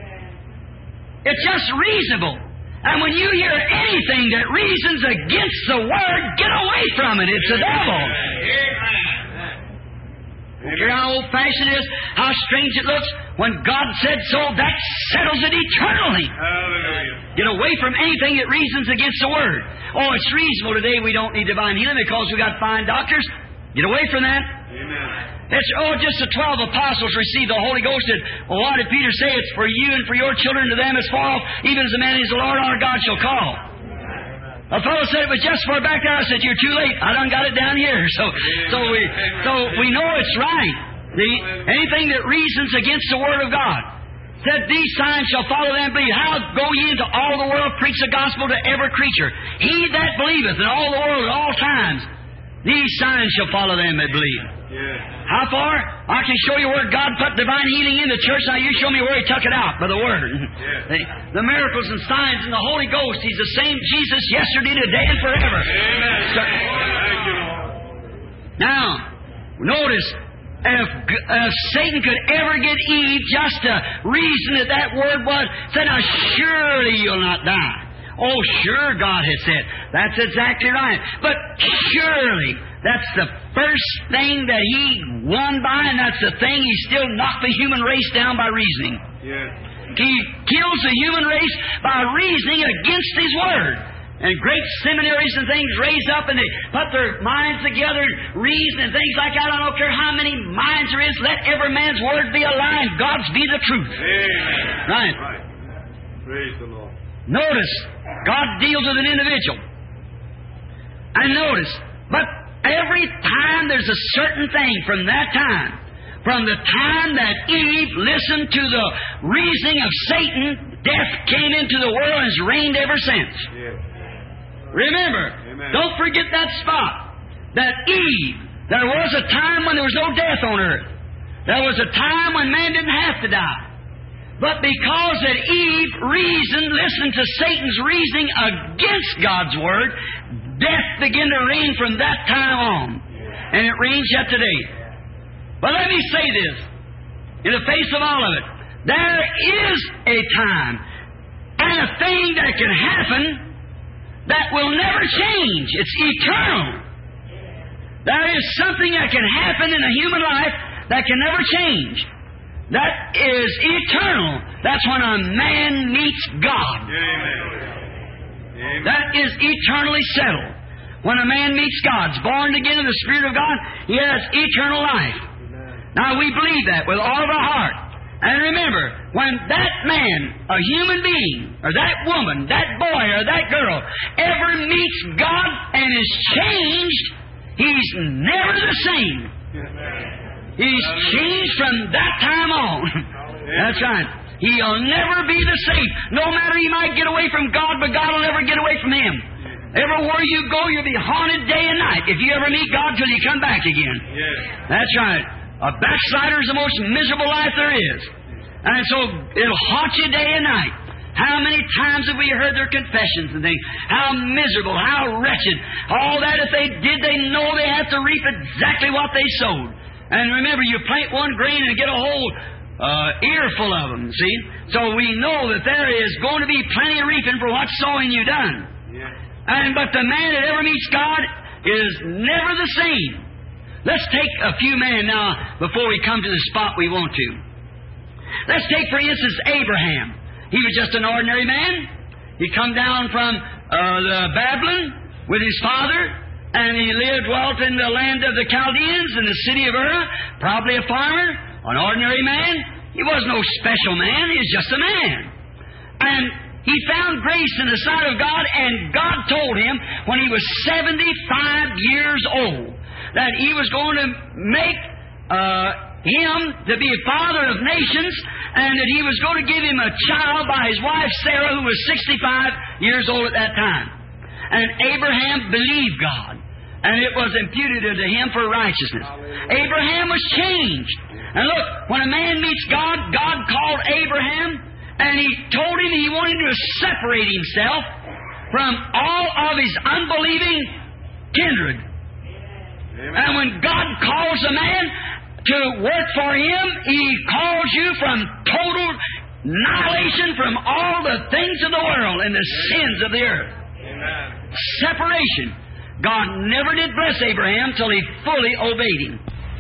It's just reasonable. And when you hear anything that reasons against the Word, get away from it. It's the devil. don't care how old-fashioned it is, how strange it looks. When God said so, that settles it eternally. Hallelujah. Get away from anything that reasons against the Word. Oh, it's reasonable today we don't need divine healing because we got fine doctors. Get away from that. Amen. It's, oh, just the twelve apostles received the Holy Ghost. And, well, what did Peter say? It's for you and for your children, to them as far off, even as the man is the Lord our God shall call. A fellow said it was just for back there. I said, you're too late. I done got it down here. So, so we, so we know it's right. The, anything that reasons against the Word of God. Said, these signs shall follow them that believe. How go ye into all the world, preach the gospel to every creature. He that believeth in all the world at all times, these signs shall follow them that believe. Yes. How far? I can show you where God put divine healing in the church. Now you show me where He took it out by the Word. Yes. The, the miracles and signs and the Holy Ghost. He's the same Jesus yesterday, today, and forever. Amen. So, Thank you, Lord. now, notice, if, if Satan could ever get Eve just to reason that that word was, said, now surely you'll not die. Oh, sure, God has said. That's exactly right. But surely, that's the first thing that he won by, and that's the thing he still knocked the human race down by reasoning. Yes. He kills the human race by reasoning against His Word. And great seminaries and things raise up and they put their minds together and reason and things like that. I don't care how many minds there is. Let every man's word be a lie and God's be the truth. Amen. Right. Right. Praise the Lord. Notice, God deals with an individual. And notice, but every time there's a certain thing from that time, from the time that Eve listened to the reasoning of Satan, death came into the world and has reigned ever since. Yes. Remember, Amen. don't forget that spot. That Eve, there was a time when there was no death on earth. There was a time when man didn't have to die. But because that Eve reasoned, listened to Satan's reasoning against God's Word, death began to reign from that time on. And it reigns yet today. But let me say this, in the face of all of it, there is a time and a thing that can happen that will never change. It's eternal. There is something that can happen in a human life that can never change. That is eternal. That's when a man meets God. Amen. Amen. That is eternally settled. When a man meets God, is born again in the Spirit of God, he has eternal life. Now we believe that with all of our heart. And remember, when that man, a human being, or that woman, that boy, or that girl, ever meets God and is changed, he's never the same. He's changed from that time on. That's right. He'll never be the same. No matter he might get away from God, but God will never get away from him. Everywhere you go, you'll be haunted day and night if you ever meet God till you come back again. Yes. That's right. A backslider is the most miserable life there is. And so it'll haunt you day and night. How many times have we heard their confessions and things? How miserable, how wretched. All that if they did, they know they have to reap exactly what they sowed. And remember, you plant one grain and get a whole uh, earful of them, see? So we know that there is going to be plenty of reaping for what sowing you done. Yes. And but the man that ever meets God is never the same. Let's take a few men now before we come to the spot we want to. Let's take, for instance, Abraham. He was just an ordinary man. He come down from uh, the Babylon with his father, and he lived, dwelt in the land of the Chaldeans in the city of Ur, probably a farmer, an ordinary man. He was no special man. He was just a man. And he found grace in the sight of God, and God told him when he was seventy-five years old that He was going to make uh, him to be a father of nations, and that He was going to give him a child by his wife Sarah, who was sixty-five years old at that time. And Abraham believed God, and it was imputed unto him for righteousness. Abraham was changed. And look, when a man meets God, God called Abraham, and He told him He wanted to separate himself from all of his unbelieving kindred. Amen. And when God calls a man to work for Him, He calls you from total annihilation from all the things of the world and the sins of the earth. Amen. Separation. God never did bless Abraham till he fully obeyed Him.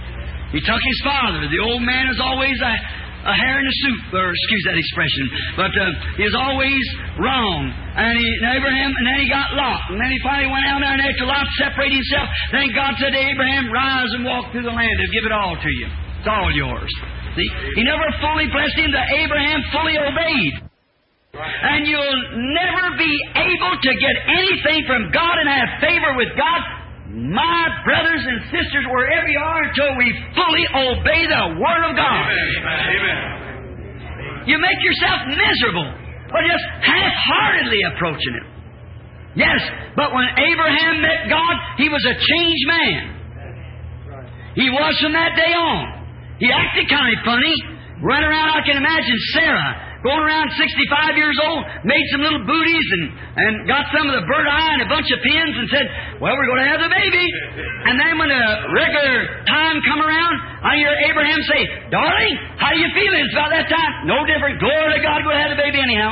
He took his father. The old man is always a, a hair in the soup, or excuse that expression, but uh, he was always wrong. And, he, and Abraham, and then he got Lot. And then he finally went out there, and after Lot separated himself, then God said to Abraham, rise and walk through the land and give it all to you. It's all yours. See? He never fully blessed him, that Abraham fully obeyed. And you'll never be able to get anything from God and have favor with God, my brothers and sisters, wherever you are, until we fully obey the Word of God. Amen. You make yourself miserable by just half-heartedly approaching it. Yes, but when Abraham met God, he was a changed man. He was from that day on. He acted kind of funny. Running around, I can imagine Sarah going around sixty-five years old, made some little booties and, and got some of the bird eye and a bunch of pins and said, well, we're going to have the baby. And then when the regular time come around, I hear Abraham say, darling, how do you feel? It's about that time. No different. Glory to God, go have the baby anyhow.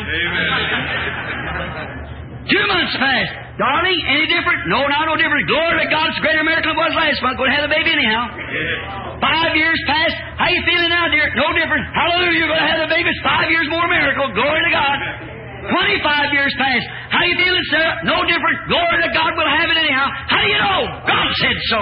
Amen. Two months passed. Darling, any different? No, not no different. Glory to God, it's a greater miracle than it was last month. Go have the baby anyhow. Yeah. Five years passed. How you feeling now, dear? No different. Hallelujah, you're going to have the baby. It's five years more miracle. Glory to God. Twenty-five years passed. How you feeling, Sarah? No different. Glory to God, we'll have it anyhow. How do you know? God said so.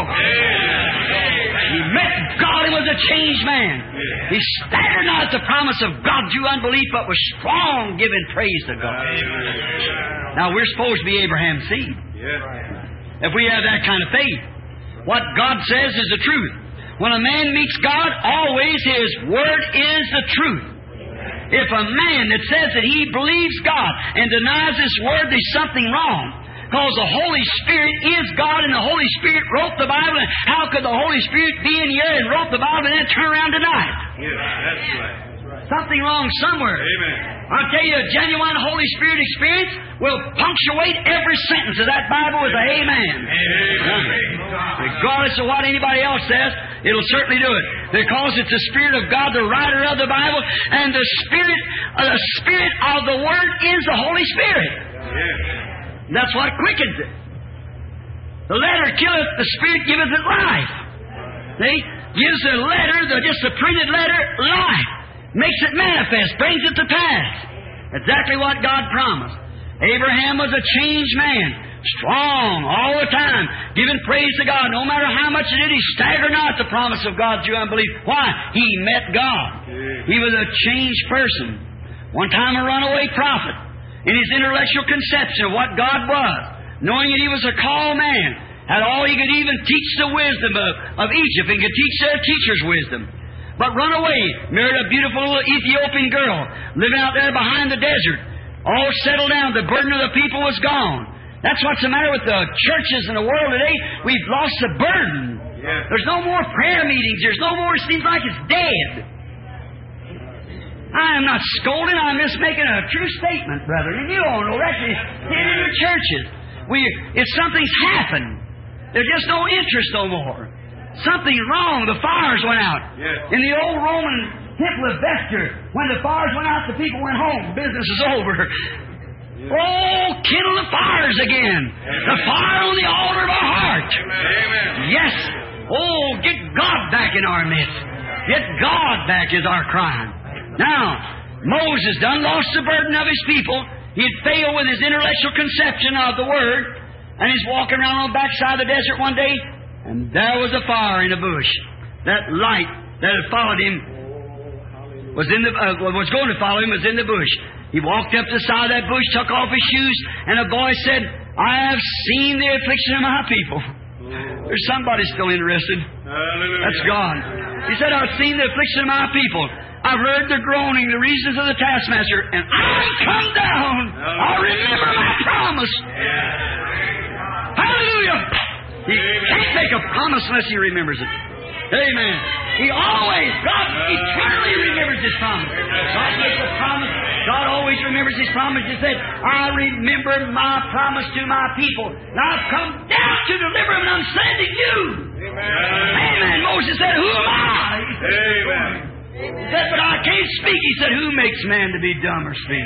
He met God and was a changed man. He staggered not at the promise of God through unbelief, but was strong, giving praise to God. Now, we're supposed to be Abraham's seed. If we have that kind of faith. What God says is the truth. When a man meets God, always His Word is the truth. If a man that says that he believes God and denies this Word, there's something wrong. Because the Holy Spirit is God, and the Holy Spirit wrote the Bible, and how could the Holy Spirit be in here and wrote the Bible and then turn around and deny it? Yes, that's right. Something wrong somewhere. Amen. I'll tell you, a genuine Holy Spirit experience will punctuate every sentence of that Bible with a amen. Amen. Regardless of what anybody else says, it'll certainly do it. Because it's the Spirit of God, the writer of the Bible, and the Spirit, uh, the Spirit of the Word is the Holy Spirit. Yes. That's what quickens it. The letter killeth, the Spirit giveth it life. See? Gives the letter, the, just the printed letter, life. Makes it manifest, brings it to pass. Exactly what God promised. Abraham was a changed man, strong all the time, giving praise to God. No matter how much he did, he staggered not the promise of God through unbelief. Why? He met God. He was a changed person. One time a runaway prophet, in his intellectual conception of what God was, knowing that he was a called man, had all he could even teach the wisdom of, of Egypt and could teach their teachers wisdom. But run away, married a beautiful little Ethiopian girl, living out there behind the desert. All settled down, the burden of the people was gone. That's what's the matter with the churches in the world today. We've lost the burden. Yes. There's no more prayer meetings. There's no more, it seems like it's dead. I am not scolding, I'm just making a true statement, brother. And you all know that. Get in your churches. We, if something's happened, there's just no interest no more. Something wrong. The fires went out. Yes. In the old Roman temple of Vesta, when the fires went out, the people went home. Business is over. Yes. Oh, kindle the fires again. Amen. The fire on the altar of our heart. Amen. Yes. Oh, get God back in our midst. Get God back is our cry. Now, Moses done lost the burden of his people. He had failed with his intellectual conception of the Word, and he's walking around on the backside of the desert one day, and there was a fire in the bush. That light that had followed him was in the uh, was going to follow him was in the bush. He walked up to the side of that bush, took off his shoes, and a voice said, "I have seen the affliction of my people." There's somebody still interested. Hallelujah. That's God. He said, "I've seen the affliction of my people. I've heard the groaning, the reasons of the taskmaster, and I come down. I remember my promise." Hallelujah. He can't make a promise unless he remembers it. Amen. He always, God eternally remembers His promise. God makes a promise. God always remembers His promise. He said, "I remember my promise to my people. Now I've come down to deliver them, and I'm sending you." Amen. Amen. Moses said, "Who am I?" Amen. He said, "But I can't speak." He said, "Who makes man to be dumb or speak?"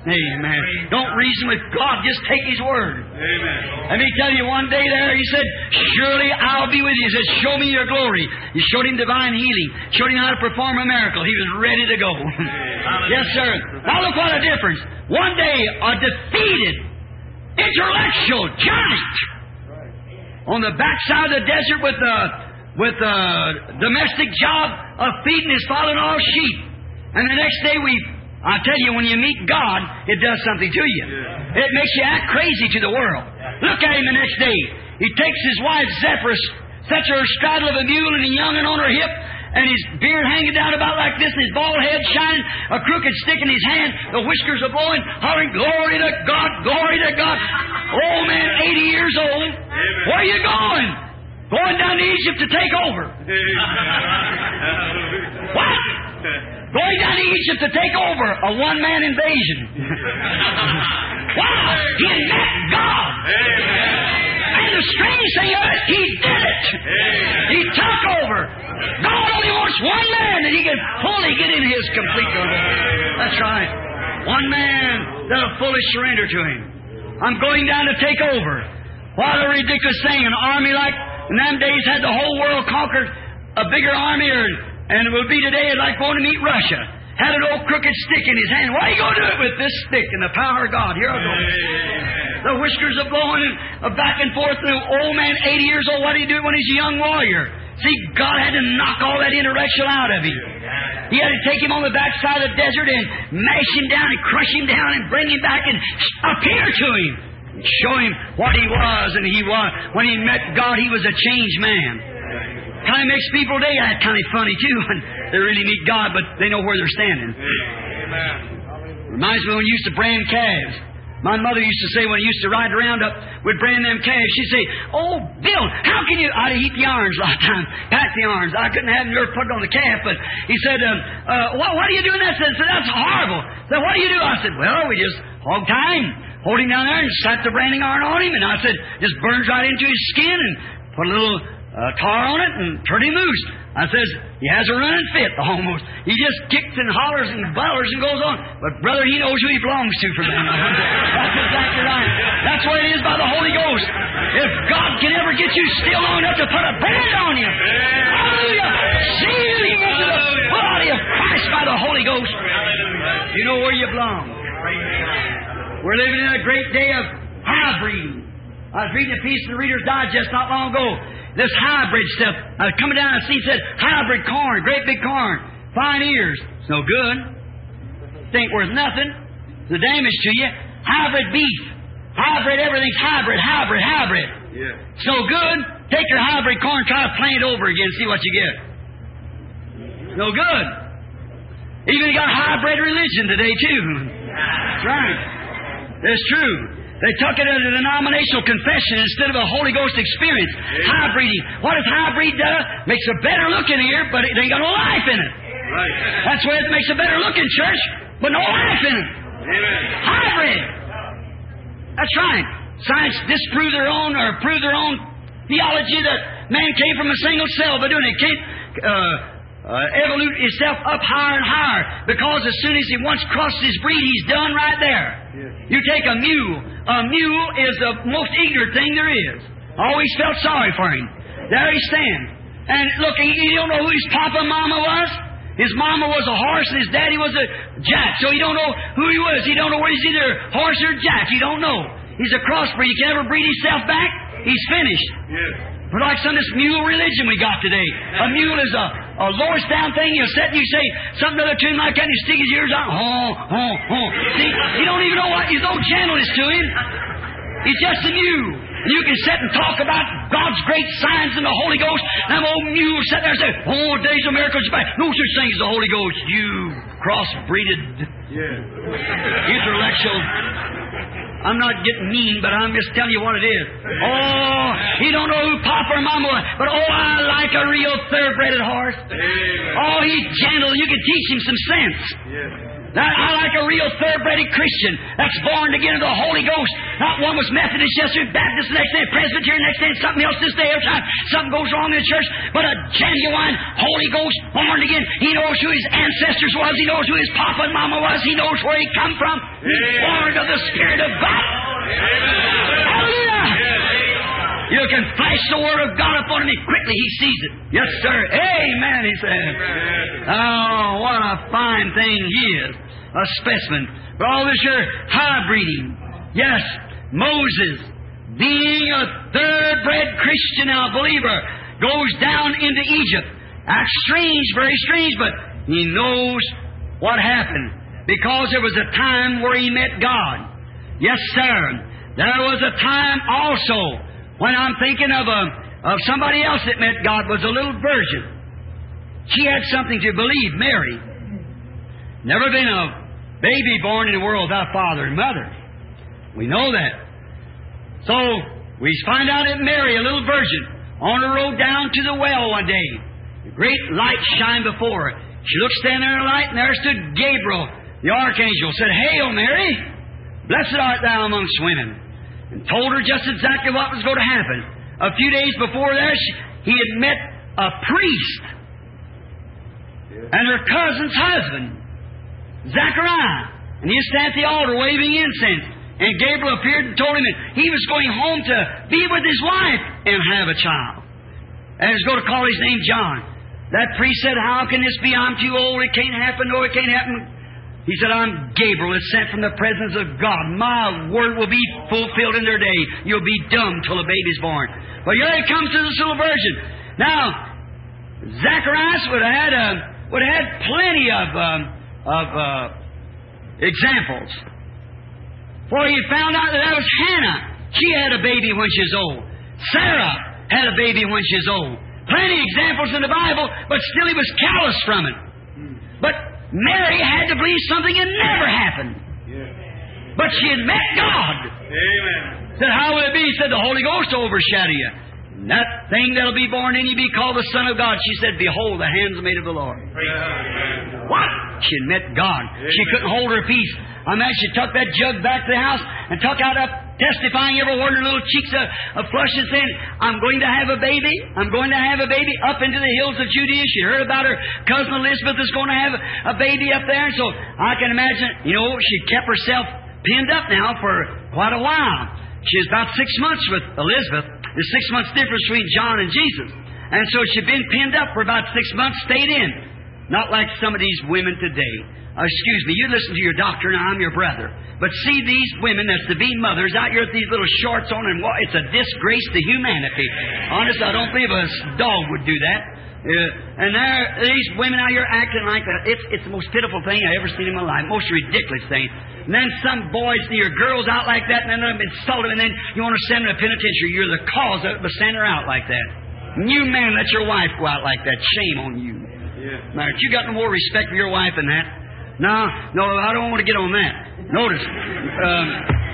Amen. Don't reason with God. Just take His Word. Amen. Let me tell you, one day there, He said, surely I'll be with you. He said, show me your glory. He showed Him divine healing. Showed Him how to perform a miracle. He was ready to go. Yes, sir. Now look what a difference. One day, a defeated, intellectual giant on the backside of the desert with a, with a domestic job of feeding his father-in-law's sheep. And the next day we, I tell you, when you meet God, it does something to you. It makes you act crazy to the world. Look at him the next day. He takes his wife Zephyrus, sets her straddle of a mule and a young'un on her hip, and his beard hanging down about like this, and his bald head shining, a crooked stick in his hand, the whiskers are blowing, hollering, glory to God, glory to God. Old man, eighty years old. Amen. Where are you going? Going down to Egypt to take over. What? Going down to Egypt to take over. A one-man invasion. Wow! He met God. And the strange thing of it, he did it. He took over. God only wants one man that he can fully get in his complete control. That's right. One man that'll fully surrender to him. I'm going down to take over. What a ridiculous thing. An army like in them days had the whole world conquered, a bigger army, or, and it would be today like going to meet Russia. Had an old crooked stick in his hand. What are you going to do with this stick and the power of God? Here I go. The whiskers are blowing and uh, back and forth. The old man, eighty years old, what did he do when he's a young warrior? See, God had to knock all that intellectual out of him. He had to take him on the backside of the desert and mash him down and crush him down and bring him back and appear to him. Show him what he was, and he was. When he met God, he was a changed man. Kind of makes people today act kind of funny too when they really meet God, but they know where they're standing. Amen. Reminds me when we used to brand calves. My mother used to say when we used to ride around up, we'd brand them calves. She'd say, "Oh, Bill, how can you?" I'd heat the irons a lot of times, pat the irons. I couldn't have them put it on the calf, but he said, um, uh, "What, what are you doing that?" I said, "That's horrible." I said, "What do you do?" I said, "Well, we just hog tie him, hold him down there, and slap the branding iron on him." And I said, "Just burns right into his skin, and put a little uh, tar on it, and turn him loose." I says, "He has a running fit almost. He just kicks and hollers and bellers and goes on. But brother, he knows who he belongs to for that." That's exactly right. That's what it is by the Holy Ghost. If God can ever get you still long enough to put a brand on you, hallelujah, seal you into the body of Christ by the Holy Ghost, you know where you belong. We're living in a great day of hybrid. I was reading a piece in the Reader's Digest not long ago. This hybrid stuff. I was coming down and see it said hybrid corn, great big corn, fine ears. It's no good. It ain't worth nothing. It's a damage to you. Hybrid beef. Hybrid everything's hybrid, hybrid, hybrid. Yeah. It's no good. Take your hybrid corn, try to plant it over again, see what you get. No good. Even got hybrid religion today too. That's right. That's true. They took it as a denominational confession instead of a Holy Ghost experience. Yeah. Hybriding. What does hybrid do? Makes a better looking ear, but it ain't got no life in it. Right. That's why it makes a better looking church, but no life in it. Amen. Hybrid. That's right. Science disprove their own or prove their own theology that man came from a single cell, but doing it can't uh, uh, evolute itself up higher and higher, because as soon as he once crosses his breed, he's done right there. Yeah. You take a mule. A mule is the most eager thing there is. I always felt sorry for him. There he stands. And look, he, he don't know who his papa and mama was. His mama was a horse and his daddy was a jack. So he don't know who he was. He don't know where he's either horse or jack. He don't know. He's a crossbreed. He can never breed himself back. He's finished. Yeah. But like some of this mule religion we got today. A mule is a, a lowest down thing. You'll sit and you say something other to him like that and you stick his ears out. Oh, oh, oh. See, you don't even know what, there's no gentleness to him. He's just a mule. And you can sit and talk about God's great signs and the Holy Ghost. And them old mules sit there and say, "Oh, days of miracles." No such thing as the Holy Ghost. You crossbreeded, Yeah. intellectual. I'm not getting mean, but I'm just telling you what it is. Oh, he don't know who Papa or Mama was, but oh, I like a real thoroughbred horse. Amen. Oh, he's gentle. You can teach him some sense. Yeah. Now, I like a real thoroughbred Christian that's born again of the Holy Ghost. Not one was Methodist yesterday, Baptist the next day, Presbyterian next day, and something else this day. Every time something goes wrong in the church, but a genuine Holy Ghost born again. He knows who his ancestors was. He knows who his papa and mama was. He knows where he come from. He's born of the Spirit of God. Hallelujah! You can flash the Word of God upon him, and quickly he sees it. Yes, sir. Amen, he said. Oh, what a fine thing he is. A specimen. But all this here high breeding. Yes, Moses, being a thoroughbred Christian now, believer, goes down into Egypt. That's strange, very strange, but he knows what happened. Because there was a time where he met God. Yes, sir. There was a time also when I'm thinking of a, of somebody else that met God, was a little virgin. She had something to believe, Mary. Never been a baby born in the world without father and mother. We know that. So, we find out that Mary, a little virgin, on the road down to the well one day, a great light shined before her. She looked standing in the light, and there stood Gabriel, the archangel, said, "Hail, Mary, blessed art thou amongst women," and told her just exactly what was going to happen. A few days before there, she, he had met a priest and her cousin's husband, Zachariah, and he was standing at the altar waving incense. And Gabriel appeared and told him that he was going home to be with his wife and have a child. And he was going to call his name John. That priest said, "How can this be? I'm too old. It can't happen. No, it can't happen." He said, "I'm Gabriel. It's sent from the presence of God. My word will be fulfilled in their day. You'll be dumb till the baby's born." But here he comes to this little virgin. Now, Zacharias would have had, uh, would have had plenty of, um, of uh, examples. For he found out that that was Hannah. She had a baby when she was old. Sarah had a baby when she was old. Plenty of examples in the Bible, but still he was callous from it. But Mary had to believe something had never happened. But she had met God. Amen. Said, "How will it be?" He said, "The Holy Ghost will overshadow you. And that thing that'll be born in you be called the Son of God." She said, "Behold, the hands made of the Lord." Amen. What? She had met God. She couldn't hold her peace. I mean, she took that jug back to the house and took out up, testifying every word, her little cheeks a, a flush and saying, "I'm going to have a baby. I'm going to have a baby up into the hills of Judea." She heard about her cousin Elizabeth is going to have a baby up there. And so I can imagine, you know, she kept herself pinned up now for quite a while. She was about six months with Elizabeth. There's six months difference between John and Jesus. And so she'd been pinned up for about six months, stayed in. Not like some of these women today. Uh, excuse me, you listen to your doctor and I'm your brother. But see these women that's to be mothers out here with these little shorts on, and well, it's a disgrace to humanity. Honest, I don't believe a dog would do that. Uh, and there, these women out here acting like that. It's, it's the most pitiful thing I've ever seen in my life. Most ridiculous thing. And then some boys see your girls out like that, and then they've insulted them, and then you want to send them to penitentiary. You're the cause of it, but send her out like that. And you man, let your wife go out like that. Shame on you. Yeah. Now, you got no more respect for your wife than that. No, no, I don't want to get on that. Notice, um,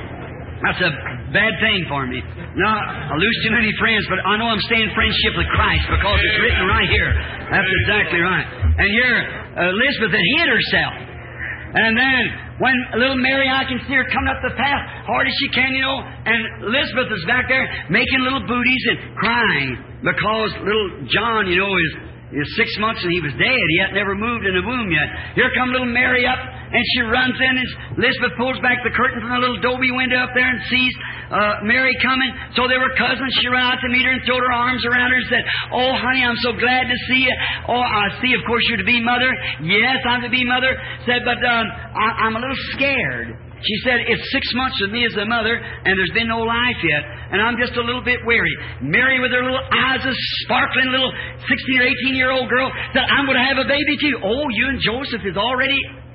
that's a bad thing for me. No, I lose too many friends, but I know I'm staying in friendship with Christ because it's written right here. That's exactly right. And here, uh, Elizabeth had hid herself. And then, when little Mary, I can see her coming up the path, hard as she can, you know, and Elizabeth is back there making little booties and crying because little John, you know, is He was six months and he was dead. He hadn't never moved in the womb yet. Here come little Mary up, and she runs in, and Elizabeth pulls back the curtain from the little adobe window up there and sees uh, Mary coming. So they were cousins. She ran out to meet her and threw her arms around her and said, "Oh, honey, I'm so glad to see you. Oh, I see, of course, you're to be mother." "Yes, I'm to be mother." Said, "But um, I, I'm a little scared." She said, "It's six months with me as a mother, and there's been no life yet, and I'm just a little bit weary." Mary, with her little eyes, a sparkling little sixteen or eighteen-year-old girl, said, "I'm going to have a baby too." "Oh, you and Joseph is already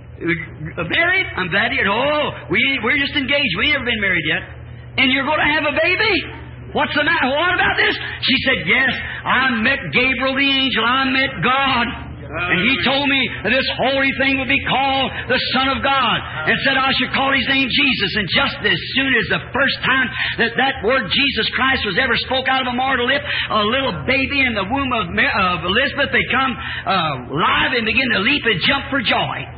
married? I'm glad to hear it." "Oh, we, we're just engaged. We ain't never been married yet." "And you're going to have a baby? What's the matter? What about this?" She said, "Yes, I met Gabriel the angel. I met God. And he told me that this holy thing would be called the Son of God, and said I should call his name Jesus. And just as soon as the first time that that word Jesus Christ was ever spoke out of a mortal lip, a little baby in the womb of, of Elizabeth, they come uh, live and begin to leap and jump for joy."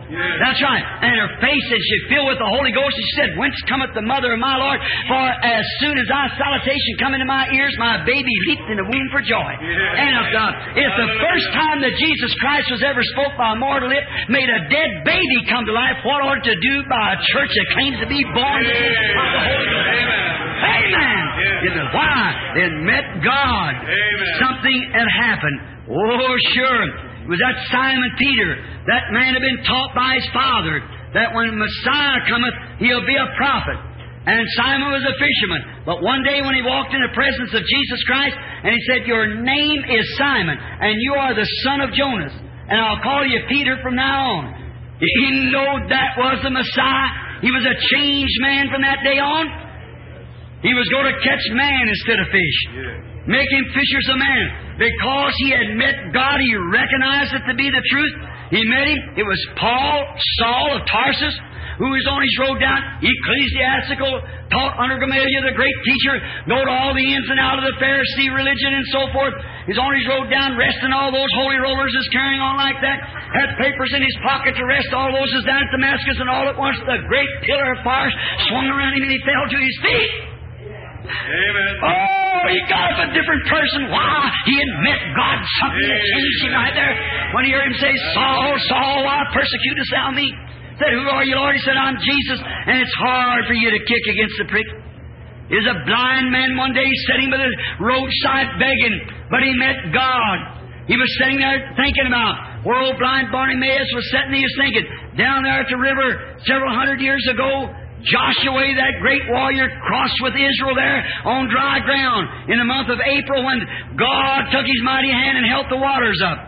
Yes. That's right. And her face, and she filled with the Holy Ghost, and she said, Whence cometh the mother of my Lord? For as soon as thy salutation come into my ears, my baby leaped in the womb for joy. Yes. And if the, if the first time that Jesus Christ was ever spoke by a mortal lip, made a dead baby come to life, what ought to do by a church that claims to be born Yes. of the Holy Ghost? Amen. Amen. Yes. You know, why? It met God. Amen. Something had happened. Oh, sure. It was that Simon Peter. That man had been taught by his father that when Messiah cometh, he'll be a prophet. And Simon was a fisherman. But one day when he walked in the presence of Jesus Christ, and he said, Your name is Simon, and you are the son of Jonas, and I'll call you Peter from now on. He knew that was the Messiah. He was a changed man from that day on. He was going to catch man instead of fish. Yes. Make him fishers of men. Because he had met God, he recognized it to be the truth. He met him. It was Paul, Saul of Tarsus, who was on his road down, ecclesiastical, taught under Gamaliel, the great teacher, know all the ins and outs of the Pharisee religion and so forth. He's on his road down, resting all those holy rollers is carrying on like that. Had papers in his pocket to rest all those is down at Damascus, and all at once the great pillar of fire swung around him and he fell to his feet. Amen. Oh, he got up a different person. Why? He had met God. Something that changed him right there. When he heard him say, Saul, Saul, why persecutest thou me? Said, Who are you, Lord? He said, I'm Jesus. And it's hard for you to kick against the prick. There's a blind man one day sitting by the roadside begging, but he met God. He was sitting there thinking about where old blind Bartimaeus was sitting. He was thinking, down there at the river several hundred years ago, Joshua, that great warrior, crossed with Israel there on dry ground in the month of April when God took His mighty hand and held the waters up.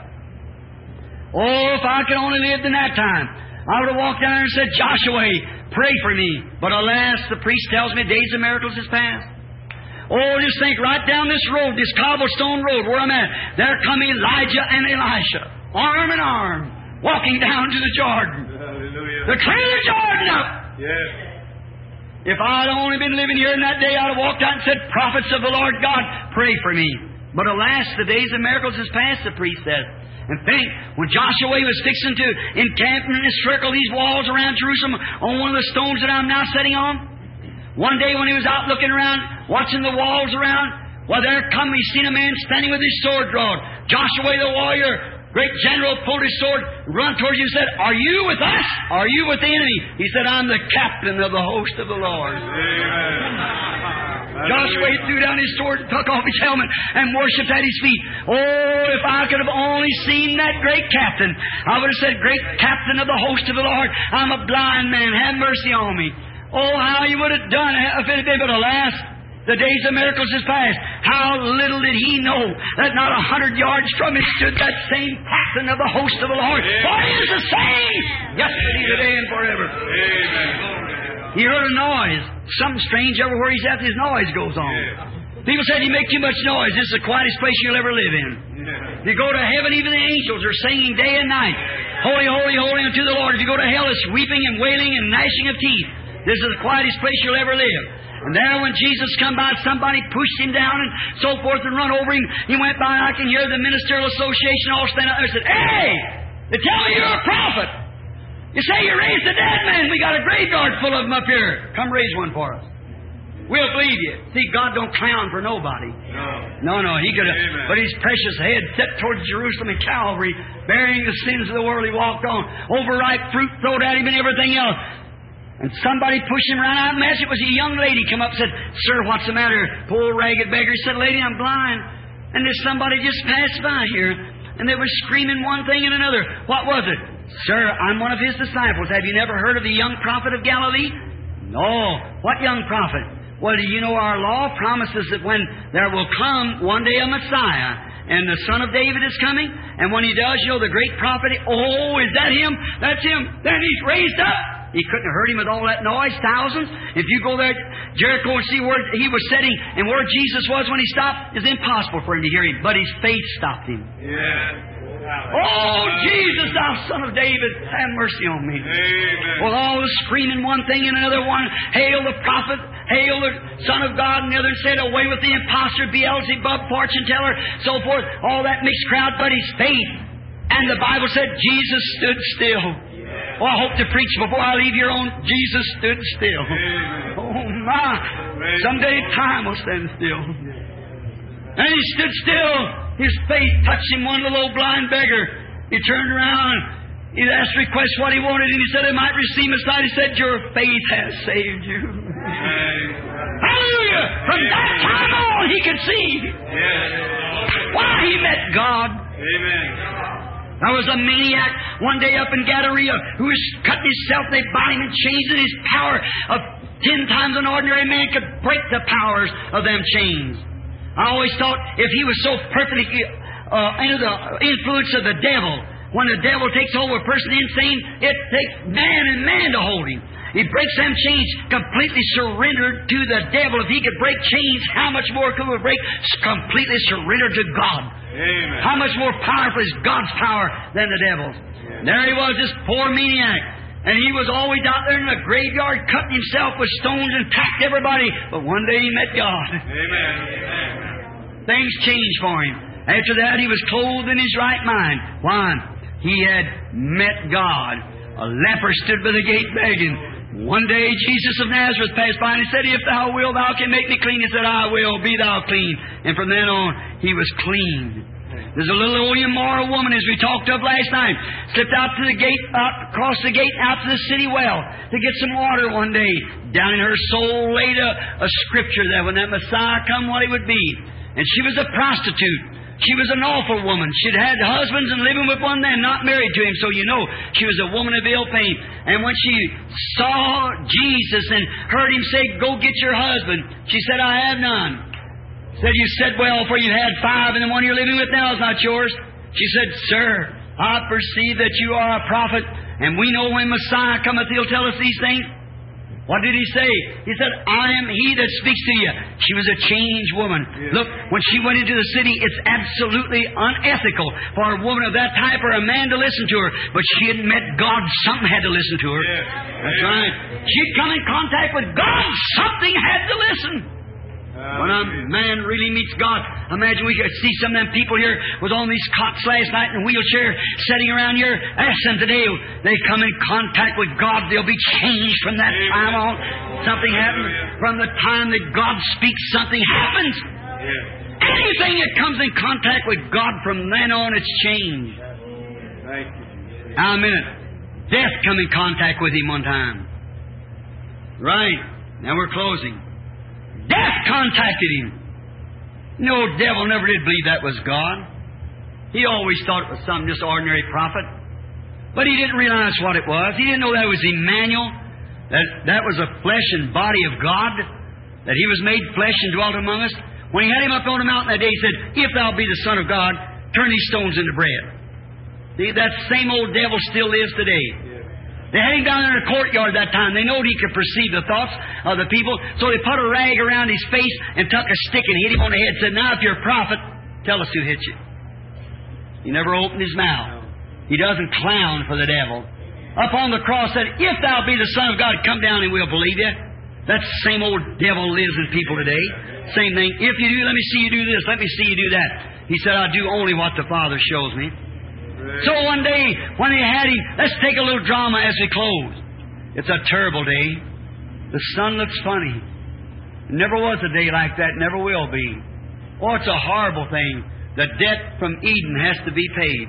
Oh, if I could only lived in that time, I would have walked down there and said, Joshua, pray for me. But alas, the priest tells me days of miracles is past. Oh, just think right down this road, this cobblestone road where I'm at, there come Elijah and Elisha, arm in arm, walking down to the Jordan. Hallelujah. The clear the Jordan up. Yes. If I'd only been living here in that day, I'd have walked out and said, Prophets of the Lord God, pray for me. But alas, the days of miracles is past, the priest said. And think, when Joshua was fixing to encamp and encircle these walls around Jerusalem on one of the stones that I'm now sitting on, one day when he was out looking around, watching the walls around, well, there come, he seen a man standing with his sword drawn. Joshua the warrior, great general, pulled his sword, run towards you and said, Are you with us? Are you with the enemy? He said, I'm the captain of the host of the Lord. Amen. Joshua threw down his sword and took off his helmet and worshipped at his feet. Oh, if I could have only seen that great captain, I would have said, Great captain of the host of the Lord, I'm a blind man, have mercy on me. Oh, how you would have done if it had been, but alas, the days of miracles is past. How little did he know that not a hundred yards from him stood that same captain of the host of the Lord. For he is the same yesterday, today, and forever. Amen. He heard a noise. Something strange everywhere he's at, his noise goes on. Yes. People said, You make too much noise. This is the quietest place you'll ever live in. Yes. If you go to heaven, even the angels are singing day and night. Holy, holy, holy unto the Lord. If you go to hell, it's weeping and wailing and gnashing of teeth. This is the quietest place you'll ever live. And there when Jesus come by, somebody pushed him down and so forth and run over him. He went by, and I can hear the Ministerial Association all stand up there and said, Hey! They tell me you're a prophet. You say you raised the dead man. We got a graveyard full of them up here. Come raise one for us. We'll believe you. See, God don't clown for nobody. No. No, no, He could have. Amen. But His precious head set towards Jerusalem and Calvary, bearing the sins of the world He walked on. Overripe fruit thrown at Him and everything else. And somebody pushed Him right out of the mess. It was a young lady come up and said, Sir, what's the matter? Poor ragged beggar. He said, Lady, I'm blind. And there's somebody just passed by here. And they were screaming one thing and another. What was it? Sir, I'm one of His disciples. Have you never heard of the young prophet of Galilee? No. What young prophet? Well, do you know our law promises that when there will come one day a Messiah, and the Son of David is coming, and when He does, you know, the great prophet, oh, is that Him? That's Him. Then He's raised up. He couldn't have heard Him with all that noise, thousands. If you go there, Jericho, and see where He was sitting and where Jesus was when He stopped, it's impossible for Him to hear Him. But His faith stopped Him. Yes. Oh, Jesus, thou Son of David, have mercy on me. Amen. Well, all the screaming one thing and another one, Hail the prophet, hail the Son of God, and the other said, Away with the impostor, Beelzebub, fortune teller, so forth. All that mixed crowd, but His faith. And the Bible said Jesus stood still. Oh, I hope to preach before I leave here on Jesus stood still. Amen. Oh, my. Someday time will stand still. And he stood still. His faith touched him, one little old blind beggar. He turned around. He asked request what he wanted, and he said he might receive Messiah. He said, your faith has saved you. Hallelujah! From that time on, he could see. Yes. Why? He met God. Amen. There was a maniac one day up in Gadara who was cutting himself. They bound him in chains, and his power of ten times an ordinary man could break the powers of them chains. I always thought if he was so perfectly uh, under the influence of the devil, when the devil takes over a person insane, it takes man and man to hold him. He breaks them chains, completely surrendered to the devil. If he could break chains, how much more could we break? Completely surrendered to God. Amen. How much more powerful is God's power than the devil's? Yes. There he was, this poor maniac. And he was always out there in the graveyard cutting himself with stones and attacked everybody. But one day he met God. Amen. Things changed for him. After that, he was clothed in his right mind. Why? He had met God. A leper stood by the gate begging. One day Jesus of Nazareth passed by and he said, if thou wilt, thou can make me clean. He said, I will, be thou clean. And from then on, he was clean. There's a little old immoral woman, as we talked of last night, slipped out to the gate, out, across the gate, out to the city well to get some water one day. Down in her soul laid a, a scripture that when that Messiah come, what he would be. And she was a prostitute. She was an awful woman. She'd had husbands and living with one then, not married to him, so you know she was a woman of ill fame. And when she saw Jesus and heard him say, go get your husband, she said, I have none. Said, you said, well, for you had five, and the one you're living with now is not yours. She said, sir, I perceive that you are a prophet, and we know when Messiah cometh, he'll tell us these things. What did he say? He said, I am he that speaks to you. She was a changed woman. Yes. Look, when she went into the city, it's absolutely unethical for a woman of that type or a man to listen to her. But she had met God. Something had to listen to her. Yes. That's right. She'd come in contact with God. Something had to listen. When a man really meets God, imagine we could see some of them people here was on these cots last night in a wheelchair sitting around here. Ask them today, they come in contact with God, they'll be changed from that time on. Something happens. From the time that God speaks, something happens. Anything that comes in contact with God from then on, it's changed. Thank you. Now a minute. Death come in contact with him one time. Right. Now we're closing. Death contacted him. No, devil never did believe that was God. He always thought it was some just ordinary prophet. But he didn't realize what it was. He didn't know that was Emmanuel, that that was the flesh and body of God, that he was made flesh and dwelt among us. When he had him up on the mountain that day, he said, if thou be the Son of God, turn these stones into bread. See, that same old devil still lives today. They had him down in the courtyard that time. They knowed he could perceive the thoughts of the people. So they put a rag around his face and took a stick and hit him on the head and said, now if you're a prophet, tell us who hit you. He never opened his mouth. He doesn't clown for the devil. Up on the cross said, if thou be the Son of God, come down and we'll believe you. That same old devil lives in people today. Same thing. If you do, let me see you do this. Let me see you do that. He said, I do only what the Father shows me. So one day, when they had him, let's take a little drama as we close. It's a terrible day. The sun looks funny. Never was a day like that, never will be. Oh, it's a horrible thing. The debt from Eden has to be paid.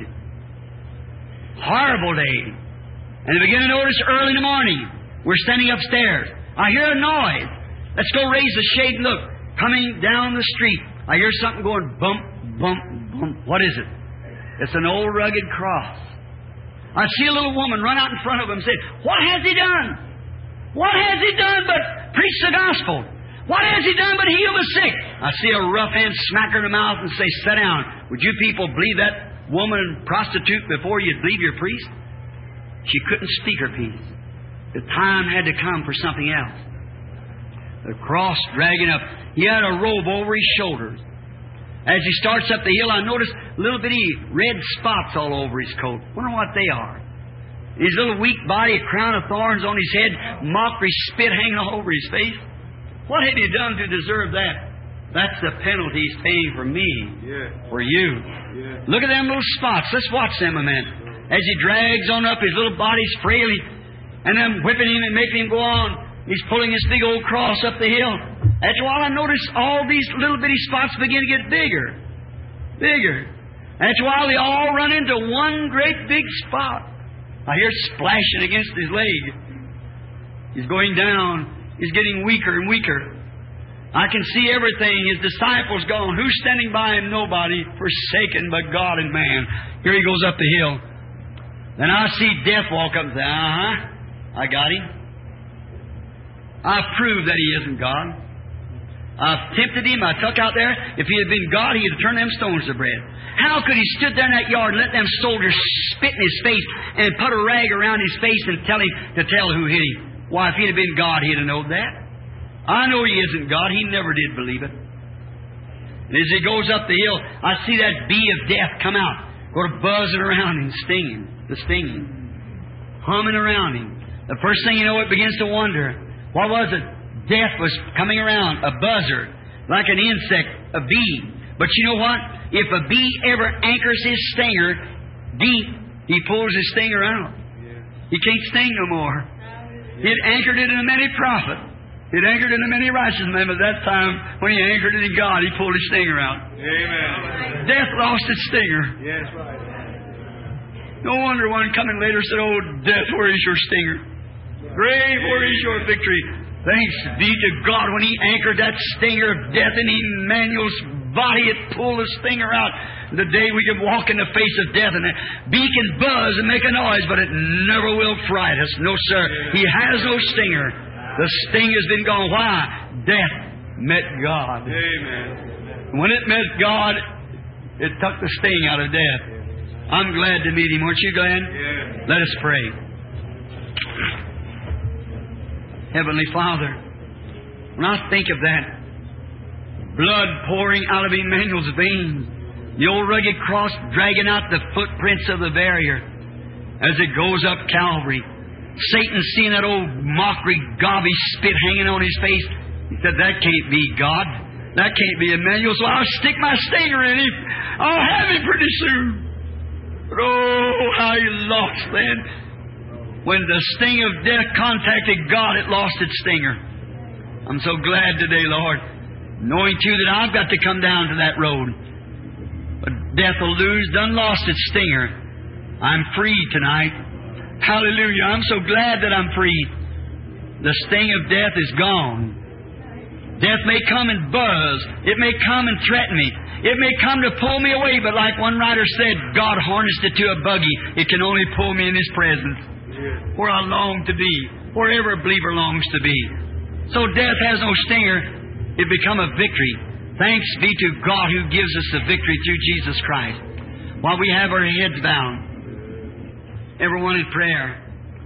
Horrible day. And they begin to notice early in the morning, we're standing upstairs. I hear a noise. Let's go raise the shade and look. Coming down the street, I hear something going bump, bump, bump. What is it? It's an old rugged cross. I see a little woman run out in front of him and say, what has he done? What has he done but preach the gospel? What has he done but heal the sick? I see a rough hand smack her in the mouth and say, sit down. Would you people believe that woman prostitute before you'd believe your priest? She couldn't speak her piece. The time had to come for something else. The cross dragging up. He had a robe over his shoulders. As he starts up the hill, I notice little bitty red spots all over his coat. Wonder what they are. His little weak body, a crown of thorns on his head, mockery spit hanging all over his face. What have you done to deserve that? That's the penalty he's paying for me, Yeah. for you. Yeah. Look at them little spots. Let's watch them a minute. as he drags on up, his little body's frail, and them whipping him and making him go on. He's pulling his big old cross up the hill. After a while, I noticed all these little bitty spots begin to get bigger. Bigger. After a while, they all run into one great big spot. I hear it splashing against his leg. He's going down. He's getting weaker and weaker. I can see everything. His disciples gone. Who's standing by him? Nobody. Forsaken by God and man. Here he goes up the hill. Then I see death walk up and say, uh-huh, I got him. I've proved that he isn't God. I've tempted him. I took out there. If he had been God, he'd have turned them stones to bread. How could he stood there in that yard and let them soldiers spit in his face and put a rag around his face and tell him to tell who hit him? Why, if he'd have been God, he'd have known that. I know he isn't God. He never did believe it. And as he goes up the hill, I see that bee of death come out, go to buzzing around him, stinging, to sting him, humming around him. The first thing you know, it begins to wonder, what was it? Death was coming around, a buzzer, like an insect, a bee. But you know what? If a bee ever anchors his stinger deep, he pulls his stinger out. He can't sting no more. He'd anchored it in a many prophet. He'd anchored it in a many righteous men, but that time, when he anchored it in God, he pulled his stinger out. Amen. Death lost its stinger. Yes, right. No wonder one coming later said, "Oh, death, where is your stinger? Grave, where is your victory?" Thanks be to God, when he anchored that stinger of death in Emmanuel's body, it pulled the stinger out. The day we can walk in the face of death, and the bee can buzz and make a noise, but it never will fright us. No, sir. He has no stinger. The sting has been gone. Why? Death met God. Amen. When it met God, it took the sting out of death. I'm glad to meet him. Aren't you glad? Yes. Let us pray. Heavenly Father, when I think of that blood pouring out of Emmanuel's veins, the old rugged cross dragging out the footprints of the barrier as it goes up Calvary, Satan seeing that old mockery, gobby spit hanging on his face, he said, "That can't be God. That can't be Emmanuel, so I'll stick my stinger in him. I'll have him pretty soon." But oh, how he lost then. When the sting of death contacted God, it lost its stinger. I'm so glad today, Lord, knowing too that I've got to come down to that road. But death will lose, done lost its stinger. I'm free tonight. Hallelujah. I'm so glad that I'm free. The sting of death is gone. Death may come and buzz. It may come and threaten me. It may come to pull me away, but like one writer said, God harnessed it to a buggy. It can only pull me in His presence, where I long to be, wherever a believer longs to be. So death has no stinger. It become a victory. Thanks be to God who gives us the victory through Jesus Christ. While we have our heads bowed, everyone in prayer.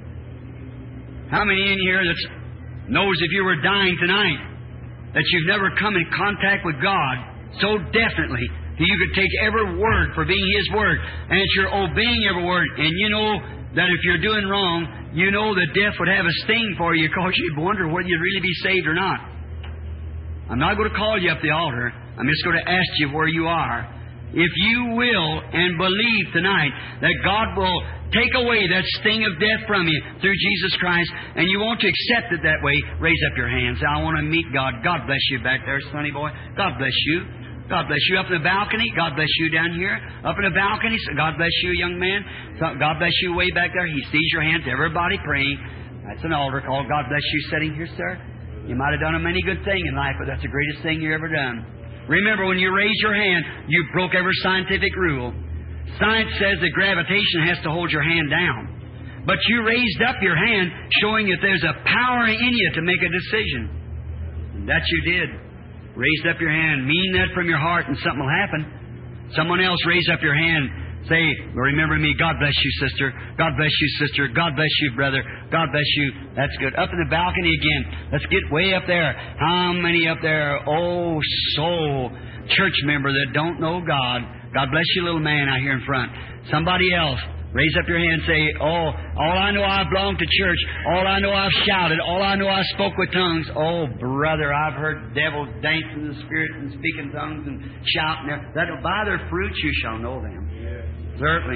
How many in here that knows if you were dying tonight that you've never come in contact with God so definitely that you could take every word for being His Word, and that you're obeying every word, and you know that if you're doing wrong, you know that death would have a sting for you because you'd wonder whether you'd really be saved or not. I'm not going to call you up the altar. I'm just going to ask you where you are. If you will and believe tonight that God will take away that sting of death from you through Jesus Christ, and you want to accept it that way, raise up your hands. I want to meet God. God bless you back there, sonny boy. God bless you. God bless you up in the balcony. God bless you down here. Up in the balcony. God bless you, young man. God bless you way back there. He sees your hands. Everybody praying. That's an altar call. God bless you sitting here, sir. You might have done a many good thing in life, but that's the greatest thing you ever done. Remember, when you raise your hand, you broke every scientific rule. Science says that gravitation has to hold your hand down. But you raised up your hand, showing that there's a power in you to make a decision. And that you did. Raised up your hand. Mean that from your heart and something will happen. Someone else raise up your hand. Say, remember me. God bless you, sister. God bless you, sister. God bless you, brother. God bless you. That's good. Up in the balcony again. Let's get way up there. How many up there? Oh, soul church member that don't know God. God bless you, little man out here in front. Somebody else. Raise up your hand and say, oh, all I know I belong to church. All I know I've shouted. All I know I spoke with tongues. Oh, brother, I've heard devils dance in the Spirit and speak in tongues and shouting. That by their fruits you shall know them. Yeah. Certainly.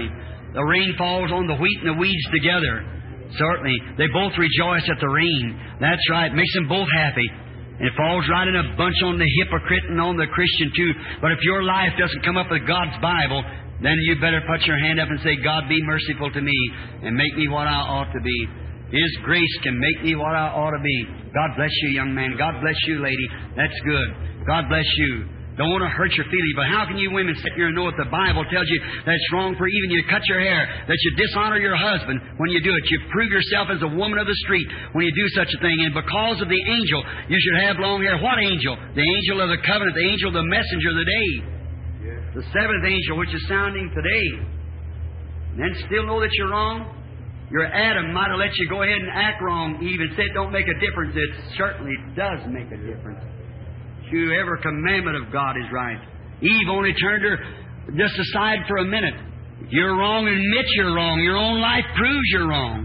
The rain falls on the wheat and the weeds together. Certainly. They both rejoice at the rain. That's right. Makes them both happy. And it falls right in a bunch on the hypocrite and on the Christian too. But if your life doesn't come up with God's Bible, then you better put your hand up and say, God, be merciful to me and make me what I ought to be. His grace can make me what I ought to be. God bless you, young man. God bless you, lady. That's good. God bless you. Don't want to hurt your feelings, but how can you women sit here and know what the Bible tells you that it's wrong for even you to cut your hair, that you dishonor your husband when you do it? You prove yourself as a woman of the street when you do such a thing. And because of the angel, you should have long hair. What angel? The angel of the covenant, the angel, the messenger of the day. The seventh angel, which is sounding today. And then still know that you're wrong? Your Adam might have let you go ahead and act wrong, Eve, and say it don't make a difference. It certainly does make a difference. To every commandment of God is right. Eve only turned her just aside for a minute. If you're wrong, admit you're wrong. Your own life proves you're wrong.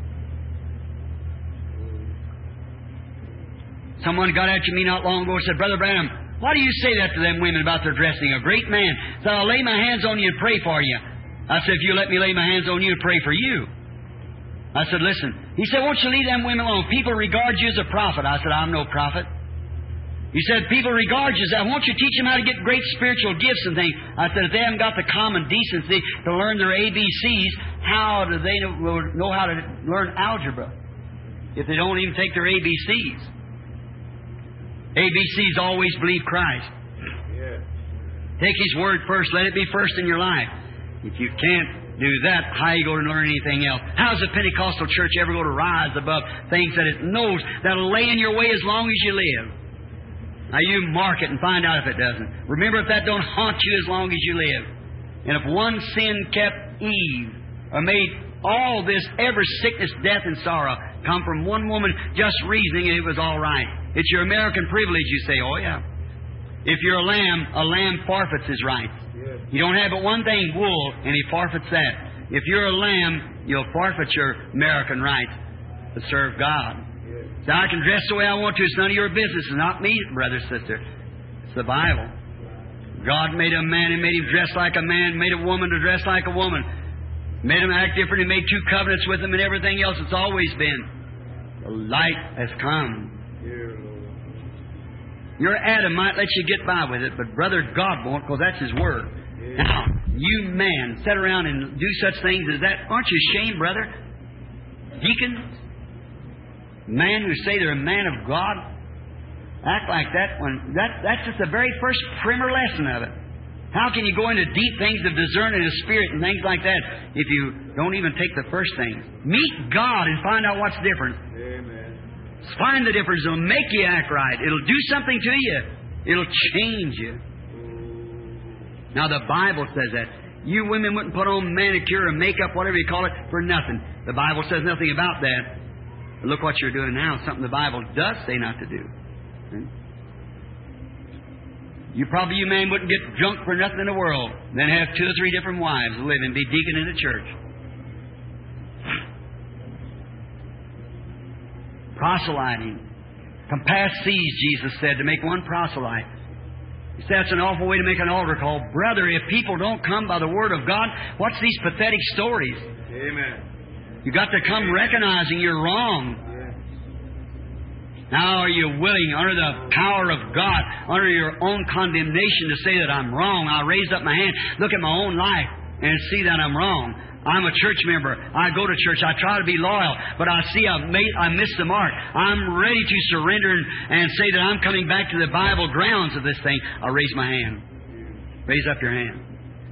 Someone got after me not long ago and said, Brother Branham, why do you say that to them women about their dressing? A great man said, I'll lay my hands on you and pray for you. I said, if you let me lay my hands on you and pray for you. I said, listen. He said, won't you leave them women alone? People regard you as a prophet. I said, I'm no prophet. He said, people regard you as that. Won't you teach them how to get great spiritual gifts and things? I said, if they haven't got the common decency to learn their A B Cs, how do they know, know how to learn algebra if they don't even take their A B Cs? A B Cs always believe Christ. Yeah. Take His Word first. Let it be first in your life. If you can't do that, how are you going to learn anything else? How is the Pentecostal church ever going to rise above things that it knows that'll lay in your way as long as you live? Now you mark it and find out if it doesn't. Remember, if that don't haunt you as long as you live. And if one sin kept Eve, or made all this, every sickness, death, and sorrow come from one woman just reasoning and it was all right. It's your American privilege, you say. Oh, yeah. If you're a lamb, a lamb forfeits his rights. Yeah. You don't have but one thing, wool, and he forfeits that. If you're a lamb, you'll forfeit your American rights to serve God. So I can dress the way I want to. It's none of your business. It's not me, brother, sister. It's the Bible. God made a man and made him dress like a man, made a woman to dress like a woman, made him act different, and made two covenants with him and everything else. It's always been. The light has come. Your Adam might let you get by with it, but brother, God won't, because that's His Word. Now, you man, sit around and do such things as that. Aren't you ashamed, brother? Deacons? Men who say they're a man of God act like that when that that's just the very first primer lesson of it. How can you go into deep things of discerning the Spirit and things like that if you don't even take the first things? Meet God and find out what's different. Amen. Find the difference. It'll make you act right. It'll do something to you. It'll change you. Now the Bible says that. You women wouldn't put on manicure or makeup, whatever you call it, for nothing. The Bible says nothing about that. But look what you're doing now, something the Bible does say not to do. You probably, you man, wouldn't get drunk for nothing in the world, then have two or three different wives live and be deacon in the church. Proselyting. Compass seas, Jesus said, to make one proselyte. He said that's an awful way to make an altar call. Brother, if people don't come by the Word of God, what's these pathetic stories? Amen. You've got to come recognizing you're wrong. Now are you willing, under the power of God, under your own condemnation, to say that I'm wrong? I'll raise up my hand, look at my own life, and see that I'm wrong. I'm a church member. I go to church. I try to be loyal, but I see I've made, I missed the mark. I'm ready to surrender and, and say that I'm coming back to the Bible grounds of this thing. I'll raise my hand. Raise up your hand.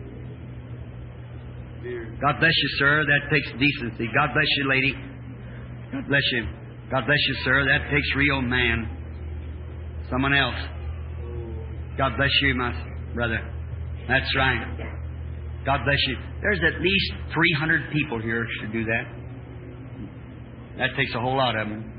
God bless you, sir. That takes decency. God bless you, lady. God bless you. God bless you, sir. That takes real man. Someone else. God bless you, my brother. That's right. God bless you. There's at least three hundred people here should do that. That takes a whole lot of them.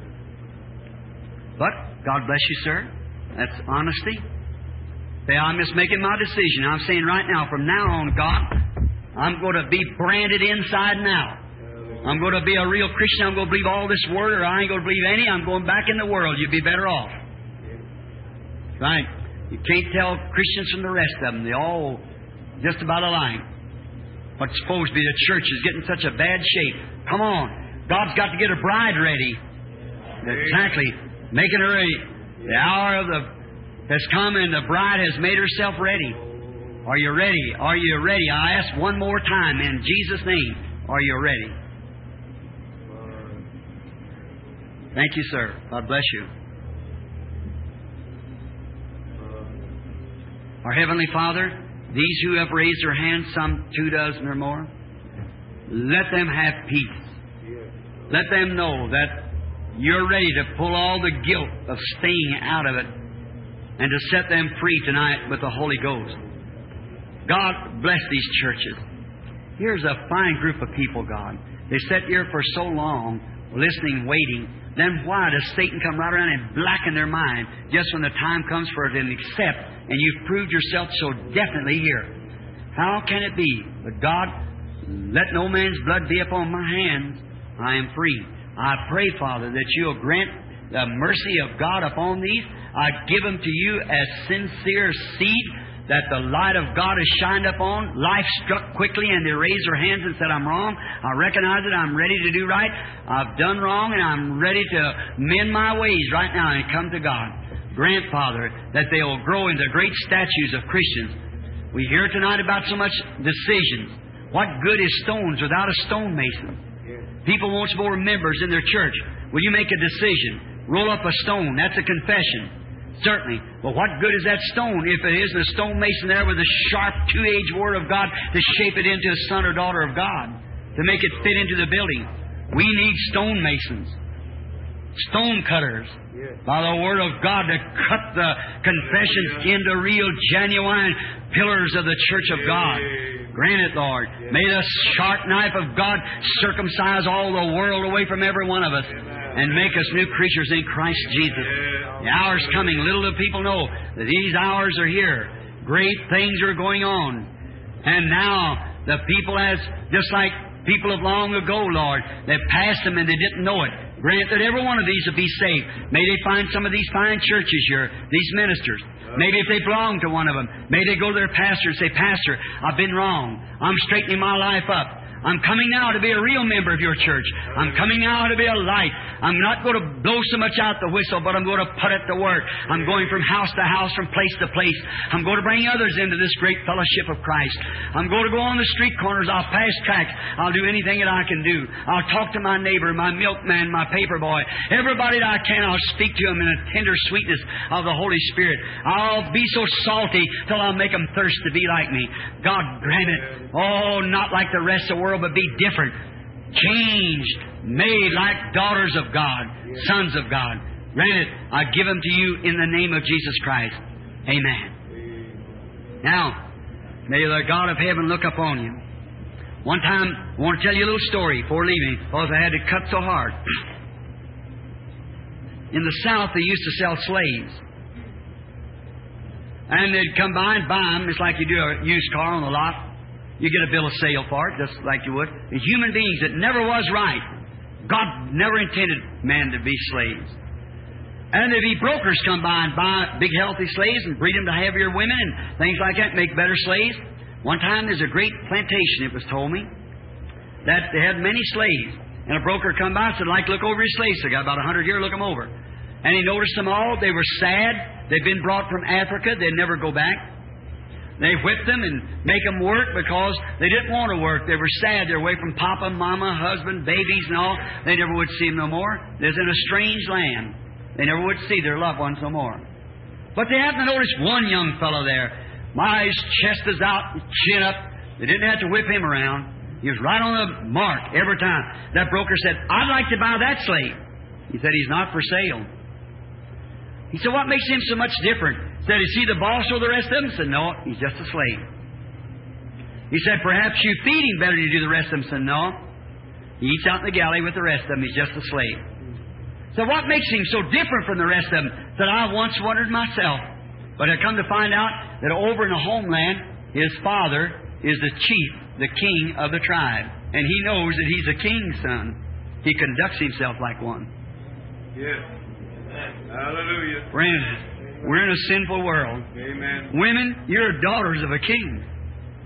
But, God bless you, sir. That's honesty. Say, I'm just making my decision. I'm saying right now, from now on, God, I'm going to be branded inside and out. I'm going to be a real Christian. I'm going to believe all this Word, or I ain't going to believe any. I'm going back in the world. You'd be better off. Right? You can't tell Christians from the rest of them. They all just about alike. What's supposed to be the church is getting such a bad shape. Come on. God's got to get a bride ready. Exactly. Making her ready. The hour of the has come and the bride has made herself ready. Are you ready? Are you ready? I ask one more time in Jesus' name. Are you ready? Thank you, sir. God bless you. Our Heavenly Father, these who have raised their hands, some two dozen or more, let them have peace. Let them know that you're ready to pull all the guilt of sting out of it and to set them free tonight with the Holy Ghost. God bless these churches. Here's a fine group of people, God. They sat here for so long, listening, waiting. Then why does Satan come right around and blacken their mind just when the time comes for them to accept, and you've proved yourself so definitely here? How can it be? But God, let no man's blood be upon my hands. I am free. I pray, Father, that you'll grant the mercy of God upon these. I give them to you as sincere seed that the light of God has shined upon. Life struck quickly and they raised their hands and said, I'm wrong. I recognize it. I'm ready to do right. I've done wrong and I'm ready to mend my ways right now and come to God. Grant, Father, that they will grow into great statues of Christians. We hear tonight about so much decisions. What good is stones without a stonemason? People want more members in their church. Will you make a decision? Roll up a stone. That's a confession. Certainly. But what good is that stone if it isn't a stonemason there with a sharp two-edged Word of God to shape it into a son or daughter of God, to make it fit into the building? We need stonemasons, stone cutters, by the Word of God to cut the confessions into real, genuine pillars of the church of God. Grant it, Lord. May the sharp knife of God circumcise all the world away from every one of us and make us new creatures in Christ Jesus. The hour's coming. Little do people know that these hours are here. Great things are going on. And now the people, as just like people of long ago, Lord, they passed them and they didn't know it. Grant that every one of these will be saved. May they find some of these fine churches here, these ministers. Maybe if they belong to one of them, may they go to their pastor and say, Pastor, I've been wrong. I'm straightening my life up. I'm coming now to be a real member of your church. I'm coming now to be a light. I'm not going to blow so much out the whistle, but I'm going to put it to work. I'm going from house to house, from place to place. I'm going to bring others into this great fellowship of Christ. I'm going to go on the street corners. I'll pass tracts. I'll do anything that I can do. I'll talk to my neighbor, my milkman, my paper boy. Everybody that I can, I'll speak to them in a tender sweetness of the Holy Spirit. I'll be so salty till I'll make them thirst to be like me. God grant it. Oh, not like the rest of the world, but be different, changed, made like daughters of God, sons of God. Grant it. I give them to you in the name of Jesus Christ. Amen. Now, may the God of heaven look upon you. One time, I want to tell you a little story before leaving, because I had to cut so hard. In the South, they used to sell slaves. And they'd come by and buy them. It's like you do a used car on the lot. You get a bill of sale for it, just like you would. The human beings, it never was right. God never intended man to be slaves. And there'd be brokers come by and buy big healthy slaves and breed them to heavier women and things like that, make better slaves. One time there's a great plantation, it was told me, that they had many slaves. And a broker come by and said, like, look over your slaves. They got about a hundred here, look them over. And he noticed them all. They were sad. They'd been brought from Africa. They'd never go back. They whipped them and make them work because they didn't want to work. They were sad. They're away from Papa, Mama, husband, babies and all. They never would see them no more. They're in a strange land. They never would see their loved ones no more. But they happened to notice one young fellow there. My his chest is out, chin up. They didn't have to whip him around. He was right on the mark every time. That broker said, I'd like to buy that slave. He said, he's not for sale. He said, what makes him so much different? Said, is he the boss or the rest of them? Said, no, he's just a slave. He said, perhaps you feed him better than you do the rest of them. Said, no, he eats out in the galley with the rest of them. He's just a slave. So what makes him so different from the rest of them? Said, I once wondered myself. But I come to find out that over in the homeland, his father is the chief, the king of the tribe. And he knows that he's a king's son. He conducts himself like one. Yes. Hallelujah. Friends, we're in a sinful world. Amen. Women, you're daughters of a king.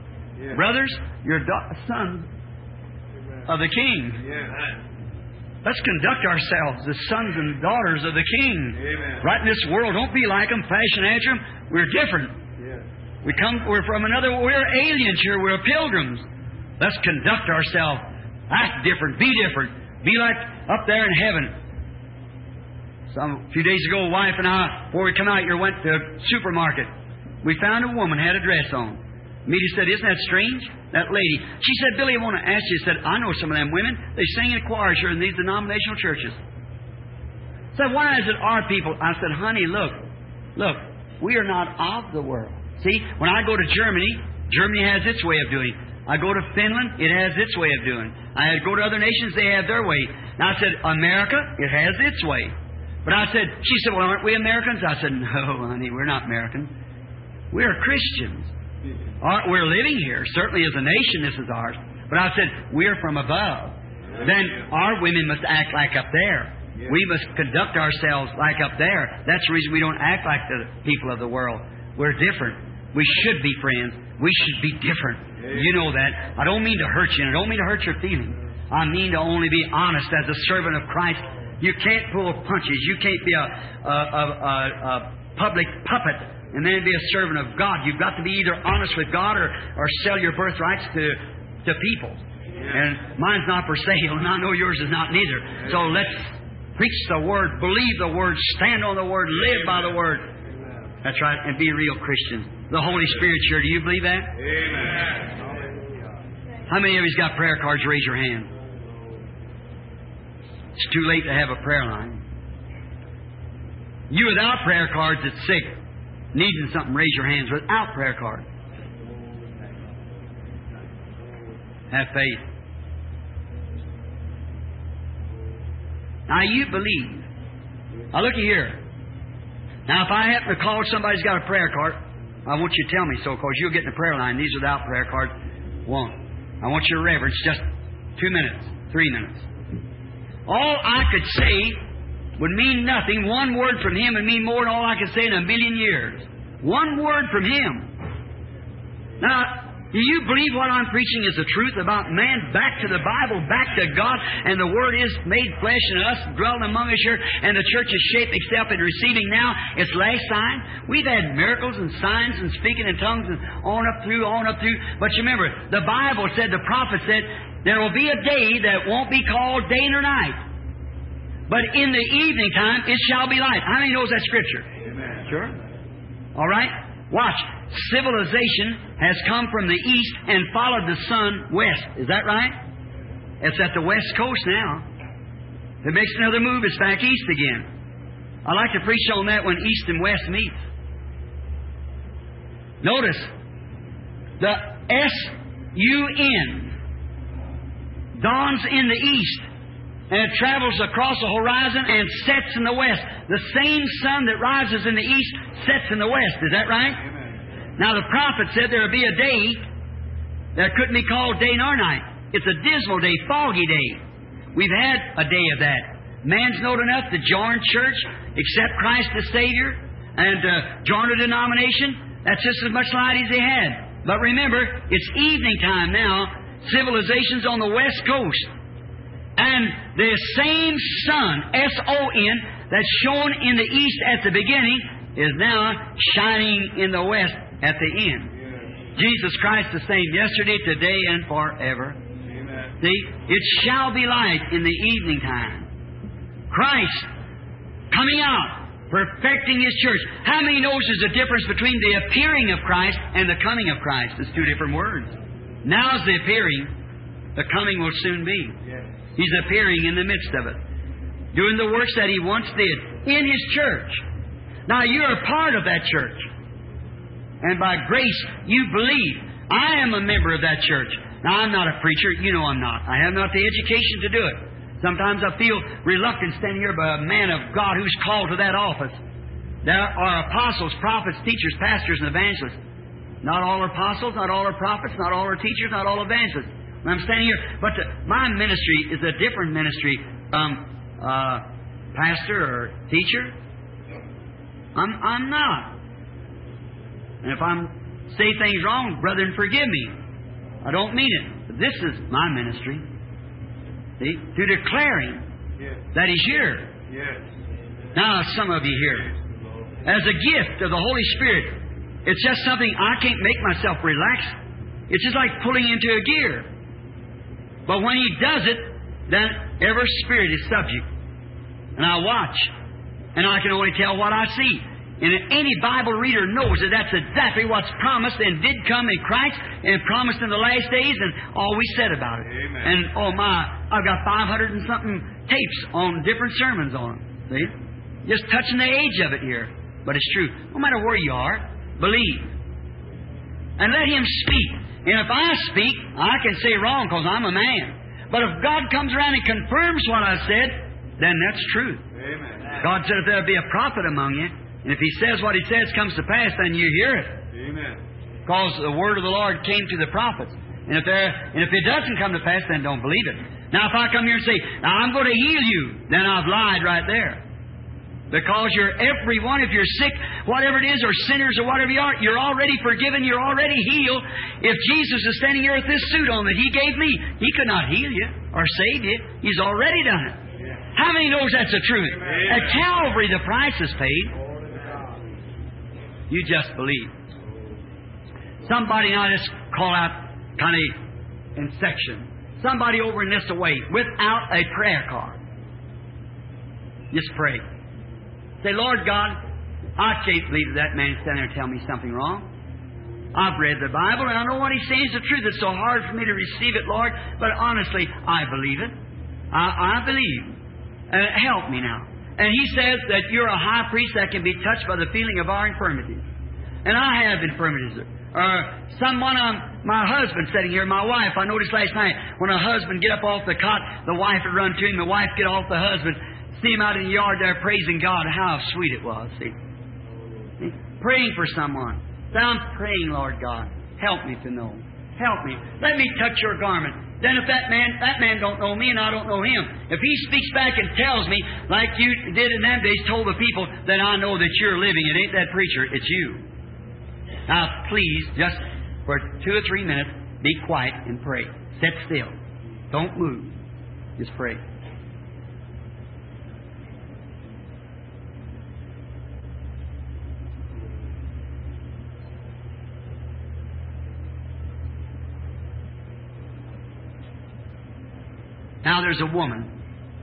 Yes. Brothers, you're da- sons of the King. Yes. Let's conduct ourselves as sons and daughters of the King. Amen. Right in this world, don't be like them, fashion after them. We're different. Yes. We come, we're from another, we're aliens here, we're pilgrims. Let's conduct ourselves. Act different, be different. Be like up there in heaven. Some, a few days ago, wife and I, before we come out here, went to a supermarket. We found a woman had a dress on. Meaty said, isn't that strange? That lady. She said, Billy, I want to ask you. She said, I know some of them women. They sing in choirs here in these denominational churches. I said, why is it our people? I said, honey, look. Look, we are not of the world. See, when I go to Germany, Germany has its way of doing. I go to Finland, it has its way of doing. I go to other nations, they have their way. Now I said, America, it has its way. But I said, she said, well, aren't we Americans? I said, no, honey, we're not Americans. We're Christians. We're living here. Certainly as a nation, this is ours. But I said, we're from above. Then our women must act like up there. We must conduct ourselves like up there. That's the reason we don't act like the people of the world. We're different. We should be friends. We should be different. You know that. I don't mean to hurt you, and I don't mean to hurt your feelings. I mean to only be honest as a servant of Christ. You can't pull punches. You can't be a, a, a, a, a public puppet and then be a servant of God. You've got to be either honest with God or, or sell your birthrights to, to people. And mine's not for sale, and I know yours is not neither. So let's preach the Word, believe the Word, stand on the Word, live by the Word. That's right, and be real Christians. The Holy Spirit sure. Do you believe that? Amen. How many of you's got prayer cards? Raise your hand. It's too late to have a prayer line. You without prayer cards that's sick, needing something, raise your hands. Without prayer cards. Have faith. Now you believe. Now looky here. Now if I happen to call somebody's got a prayer card, I want you to tell me so, because you'll get in the prayer line. These without prayer cards won't. I want your reverence just two minutes, three minutes. All I could say would mean nothing. One word from Him would mean more than all I could say in a million years. One word from Him. Now, do you believe what I'm preaching is the truth about man? Back to the Bible, back to God, and the Word is made flesh and us dwelling among us here, and the church is shaping itself and receiving now its last sign. We've had miracles and signs and speaking in tongues and on up through, on up through. But you remember, the Bible said, the prophet said, there will be a day that won't be called day nor night. But in the evening time, it shall be light. How many knows that Scripture? Amen. Sure. All right. Watch. Civilization has come from the east and followed the sun west. Is that right? It's at the west coast now. If it makes another move, it's back east again. I like to preach on that when east and west meet. Notice, the S U N dawns in the east, and it travels across the horizon and sets in the west. The same sun that rises in the east sets in the west. Is that right? Amen. Now the prophet said there would be a day that couldn't be called day nor night. It's a dismal day, foggy day. We've had a day of that. Man's known enough to join church, accept Christ as Savior, and uh, join a denomination. That's just as much light as they had. But remember, it's evening time now. Civilization's on the west coast. And the same sun, S O N, that's shown in the east at the beginning is now shining in the west at the end. Yes. Jesus Christ the same yesterday, today, and forever. Amen. See, it shall be light in the evening time. Christ coming out, perfecting His church. How many knows there's a difference between the appearing of Christ and the coming of Christ? It's two different words. Now's the appearing. The coming will soon be. Yes. He's appearing in the midst of it, doing the works that He once did in His church. Now you're a part of that church. And by grace, you believe. I am a member of that church. Now I'm not a preacher. You know I'm not. I have not the education to do it. Sometimes I feel reluctant standing here by a man of God who's called to that office. There are apostles, prophets, teachers, pastors, and evangelists. Not all are apostles, not all are prophets, not all are teachers, not all evangelists. I'm standing here, but the, my ministry is a different ministry from uh, pastor or teacher. I'm, I'm not. And if I say things wrong, brethren, forgive me. I don't mean it. But this is my ministry. See? To declaring Yes. that He's here. Yes. Now, some of you here, as a gift of the Holy Spirit, it's just something I can't make myself relax. It's just like pulling into a gear. But when He does it, then every spirit is subject. And I watch, and I can only tell what I see. And any Bible reader knows that that's exactly what's promised and did come in Christ and promised in the last days and always said about it. Amen. And oh my, I've got five hundred and something tapes on different sermons on it. See? Just touching the age of it here. But it's true. No matter where you are, believe. And let Him speak. And if I speak, I can say wrong because I'm a man. But if God comes around and confirms what I said, then that's truth. Amen. God said if there'll be a prophet among you, and if He says what He says comes to pass, then you hear it. Amen. Because the word of the Lord came to the prophets. And if there, and if it doesn't come to pass, then don't believe it. Now, if I come here and say, now I'm going to heal you, then I've lied right there. Because you're everyone, if you're sick, whatever it is, or sinners or whatever you are, you're already forgiven, you're already healed. If Jesus is standing here with this suit on that He gave me, He could not heal you or save you. He's already done it. How many knows that's the truth? Amen. At Calvary, the price is paid. You just believe. Somebody, now let's call out kind of in section. Somebody over in this way without a prayer card. Just pray. Say, Lord God, I can't believe that man standing there telling me something wrong. I've read the Bible and I know what He's saying is the truth. It's so hard for me to receive it, Lord. But honestly, I believe it. I, I believe. Uh, help me now. And He says that you're a high priest that can be touched by the feeling of our infirmities. And I have infirmities. Uh, someone, um, my husband sitting here, my wife, I noticed last night, when a husband get up off the cot, the wife would run to him, the wife get off the husband, see him out in the yard there praising God. How sweet it was, see. see? Praying for someone. So I'm praying, Lord God, help me to know. Help me. Let me touch your garment. Then if that man, that man don't know me and I don't know him. If he speaks back and tells me, like you did in them days, told the people, then I know that you're living. It ain't that preacher, it's you. Now please, just for two or three minutes, be quiet and pray. Sit still. Don't move. Just pray. Now there's a woman.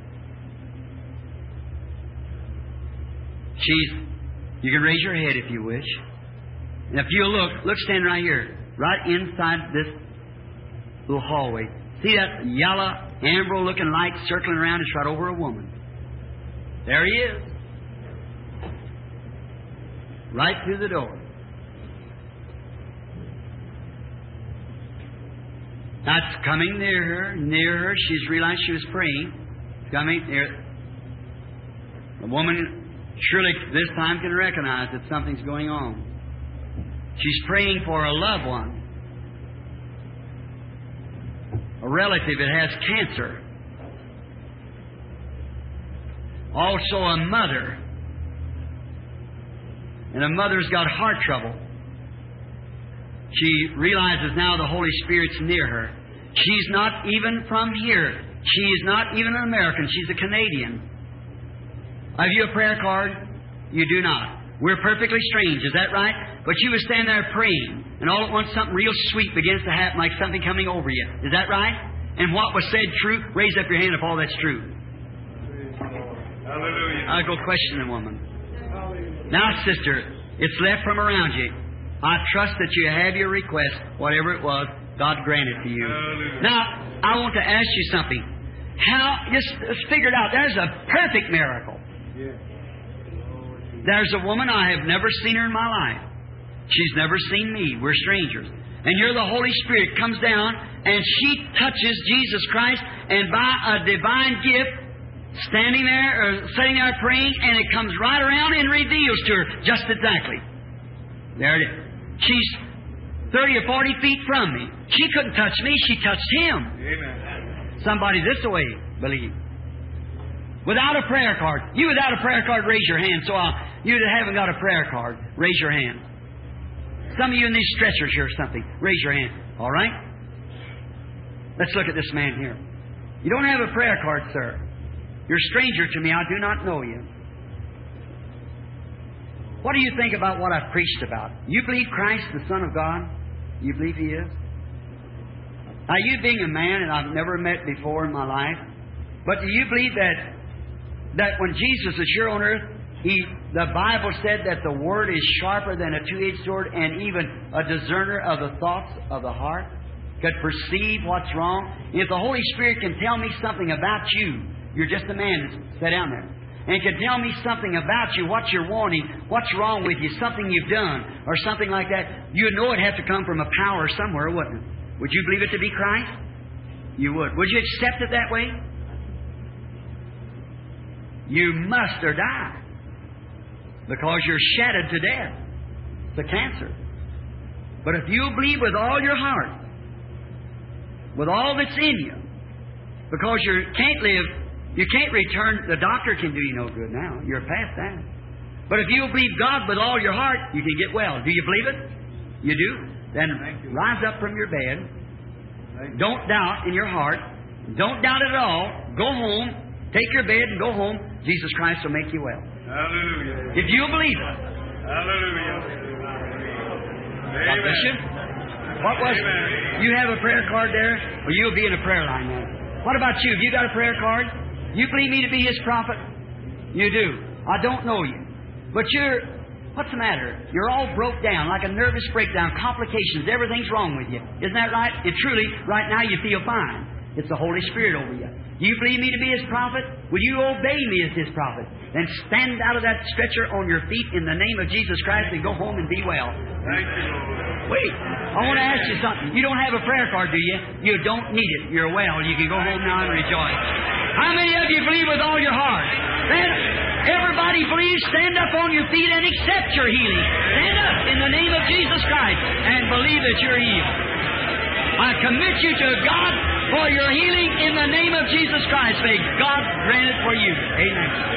She's, you can raise your head if you wish. And if you look, look standing right here, right inside this little hallway. See that yellow, amber looking light circling around? It's right over a woman. There he is. Right through the door. That's coming near her, near her. She's realized she was praying. Coming near. The woman surely this time can recognize that something's going on. She's praying for a loved one, a relative that has cancer. Also a mother. And a mother's got heart trouble. She realizes now the Holy Spirit's near her. She's not even from here. She is not even an American. She's a Canadian. Have you a prayer card? You do not. We're perfectly strange, is that right? But she was standing there praying, and all at once something real sweet begins to happen, like something coming over you. Is that right? And what was said true? Raise up your hand if all that's true. Hallelujah. I'll go question the woman. Now, sister, it's left from around you. I trust that you have your request, whatever it was, God grant it to you. Hallelujah. Now, I want to ask you something. How, just, just figure it out. There's a perfect miracle. Yes. There's a woman, I have never seen her in my life. She's never seen me. We're strangers. And you're the Holy Spirit comes down and she touches Jesus Christ, and by a divine gift, standing there or sitting there praying, and it comes right around and reveals to her just exactly. There it is. She's thirty or forty feet from me. She couldn't touch me. She touched him. Amen. Somebody this way, believe. Without a prayer card. You without a prayer card, raise your hand. So I'll, you that haven't got a prayer card, raise your hand. Some of you in these stretchers here or something, raise your hand. All right? Let's look at this man here. You don't have a prayer card, sir. You're a stranger to me. I do not know you. What do you think about what I've preached about? You believe Christ, the Son of God? You believe He is? Now, you being a man, and I've never met before in my life, but do you believe that that when Jesus was here on earth, He, the Bible said that the Word is sharper than a two-edged sword and even a discerner of the thoughts of the heart? Could perceive what's wrong? If the Holy Spirit can tell me something about you, you're just a man that's sat down there, and can tell me something about you, what you're wanting, what's wrong with you, something you've done, or something like that, you'd know it'd have to come from a power somewhere, wouldn't it? Would you believe it to be Christ? You would. Would you accept it that way? You must or die, because you're shattered to death. It's a cancer. But if you believe with all your heart, with all that's in you, because you can't live, you can't return, the doctor can do you no good now. You're past that. But if you believe God with all your heart, you can get well. Do you believe it? You do? Then rise up from your bed. Don't doubt in your heart. Don't doubt it at all. Go home. Take your bed and go home. Jesus Christ will make you well. Hallelujah. If you believe it. Hallelujah. God bless you. What was it? You have a prayer card there? Or you'll be in a prayer line now. What about you? Have you got a prayer card? You believe me to be His prophet? You do. I don't know you. But you're, what's the matter? You're all broke down, like a nervous breakdown, complications, everything's wrong with you. Isn't that right? And truly, right now you feel fine. It's the Holy Spirit over you. Do you believe me to be His prophet? Will you obey me as His prophet? Then stand out of that stretcher on your feet in the name of Jesus Christ and go home and be well. Thank you, Lord. Wait, I want to ask you something. You don't have a prayer card, do you? You don't need it. You're well. You can go home now and rejoice. How many of you believe with all your heart? Then everybody please stand up on your feet and accept your healing. Stand up in the name of Jesus Christ and believe that you're healed. I commit you to God for your healing in the name of Jesus Christ. May God grant it for you. Amen.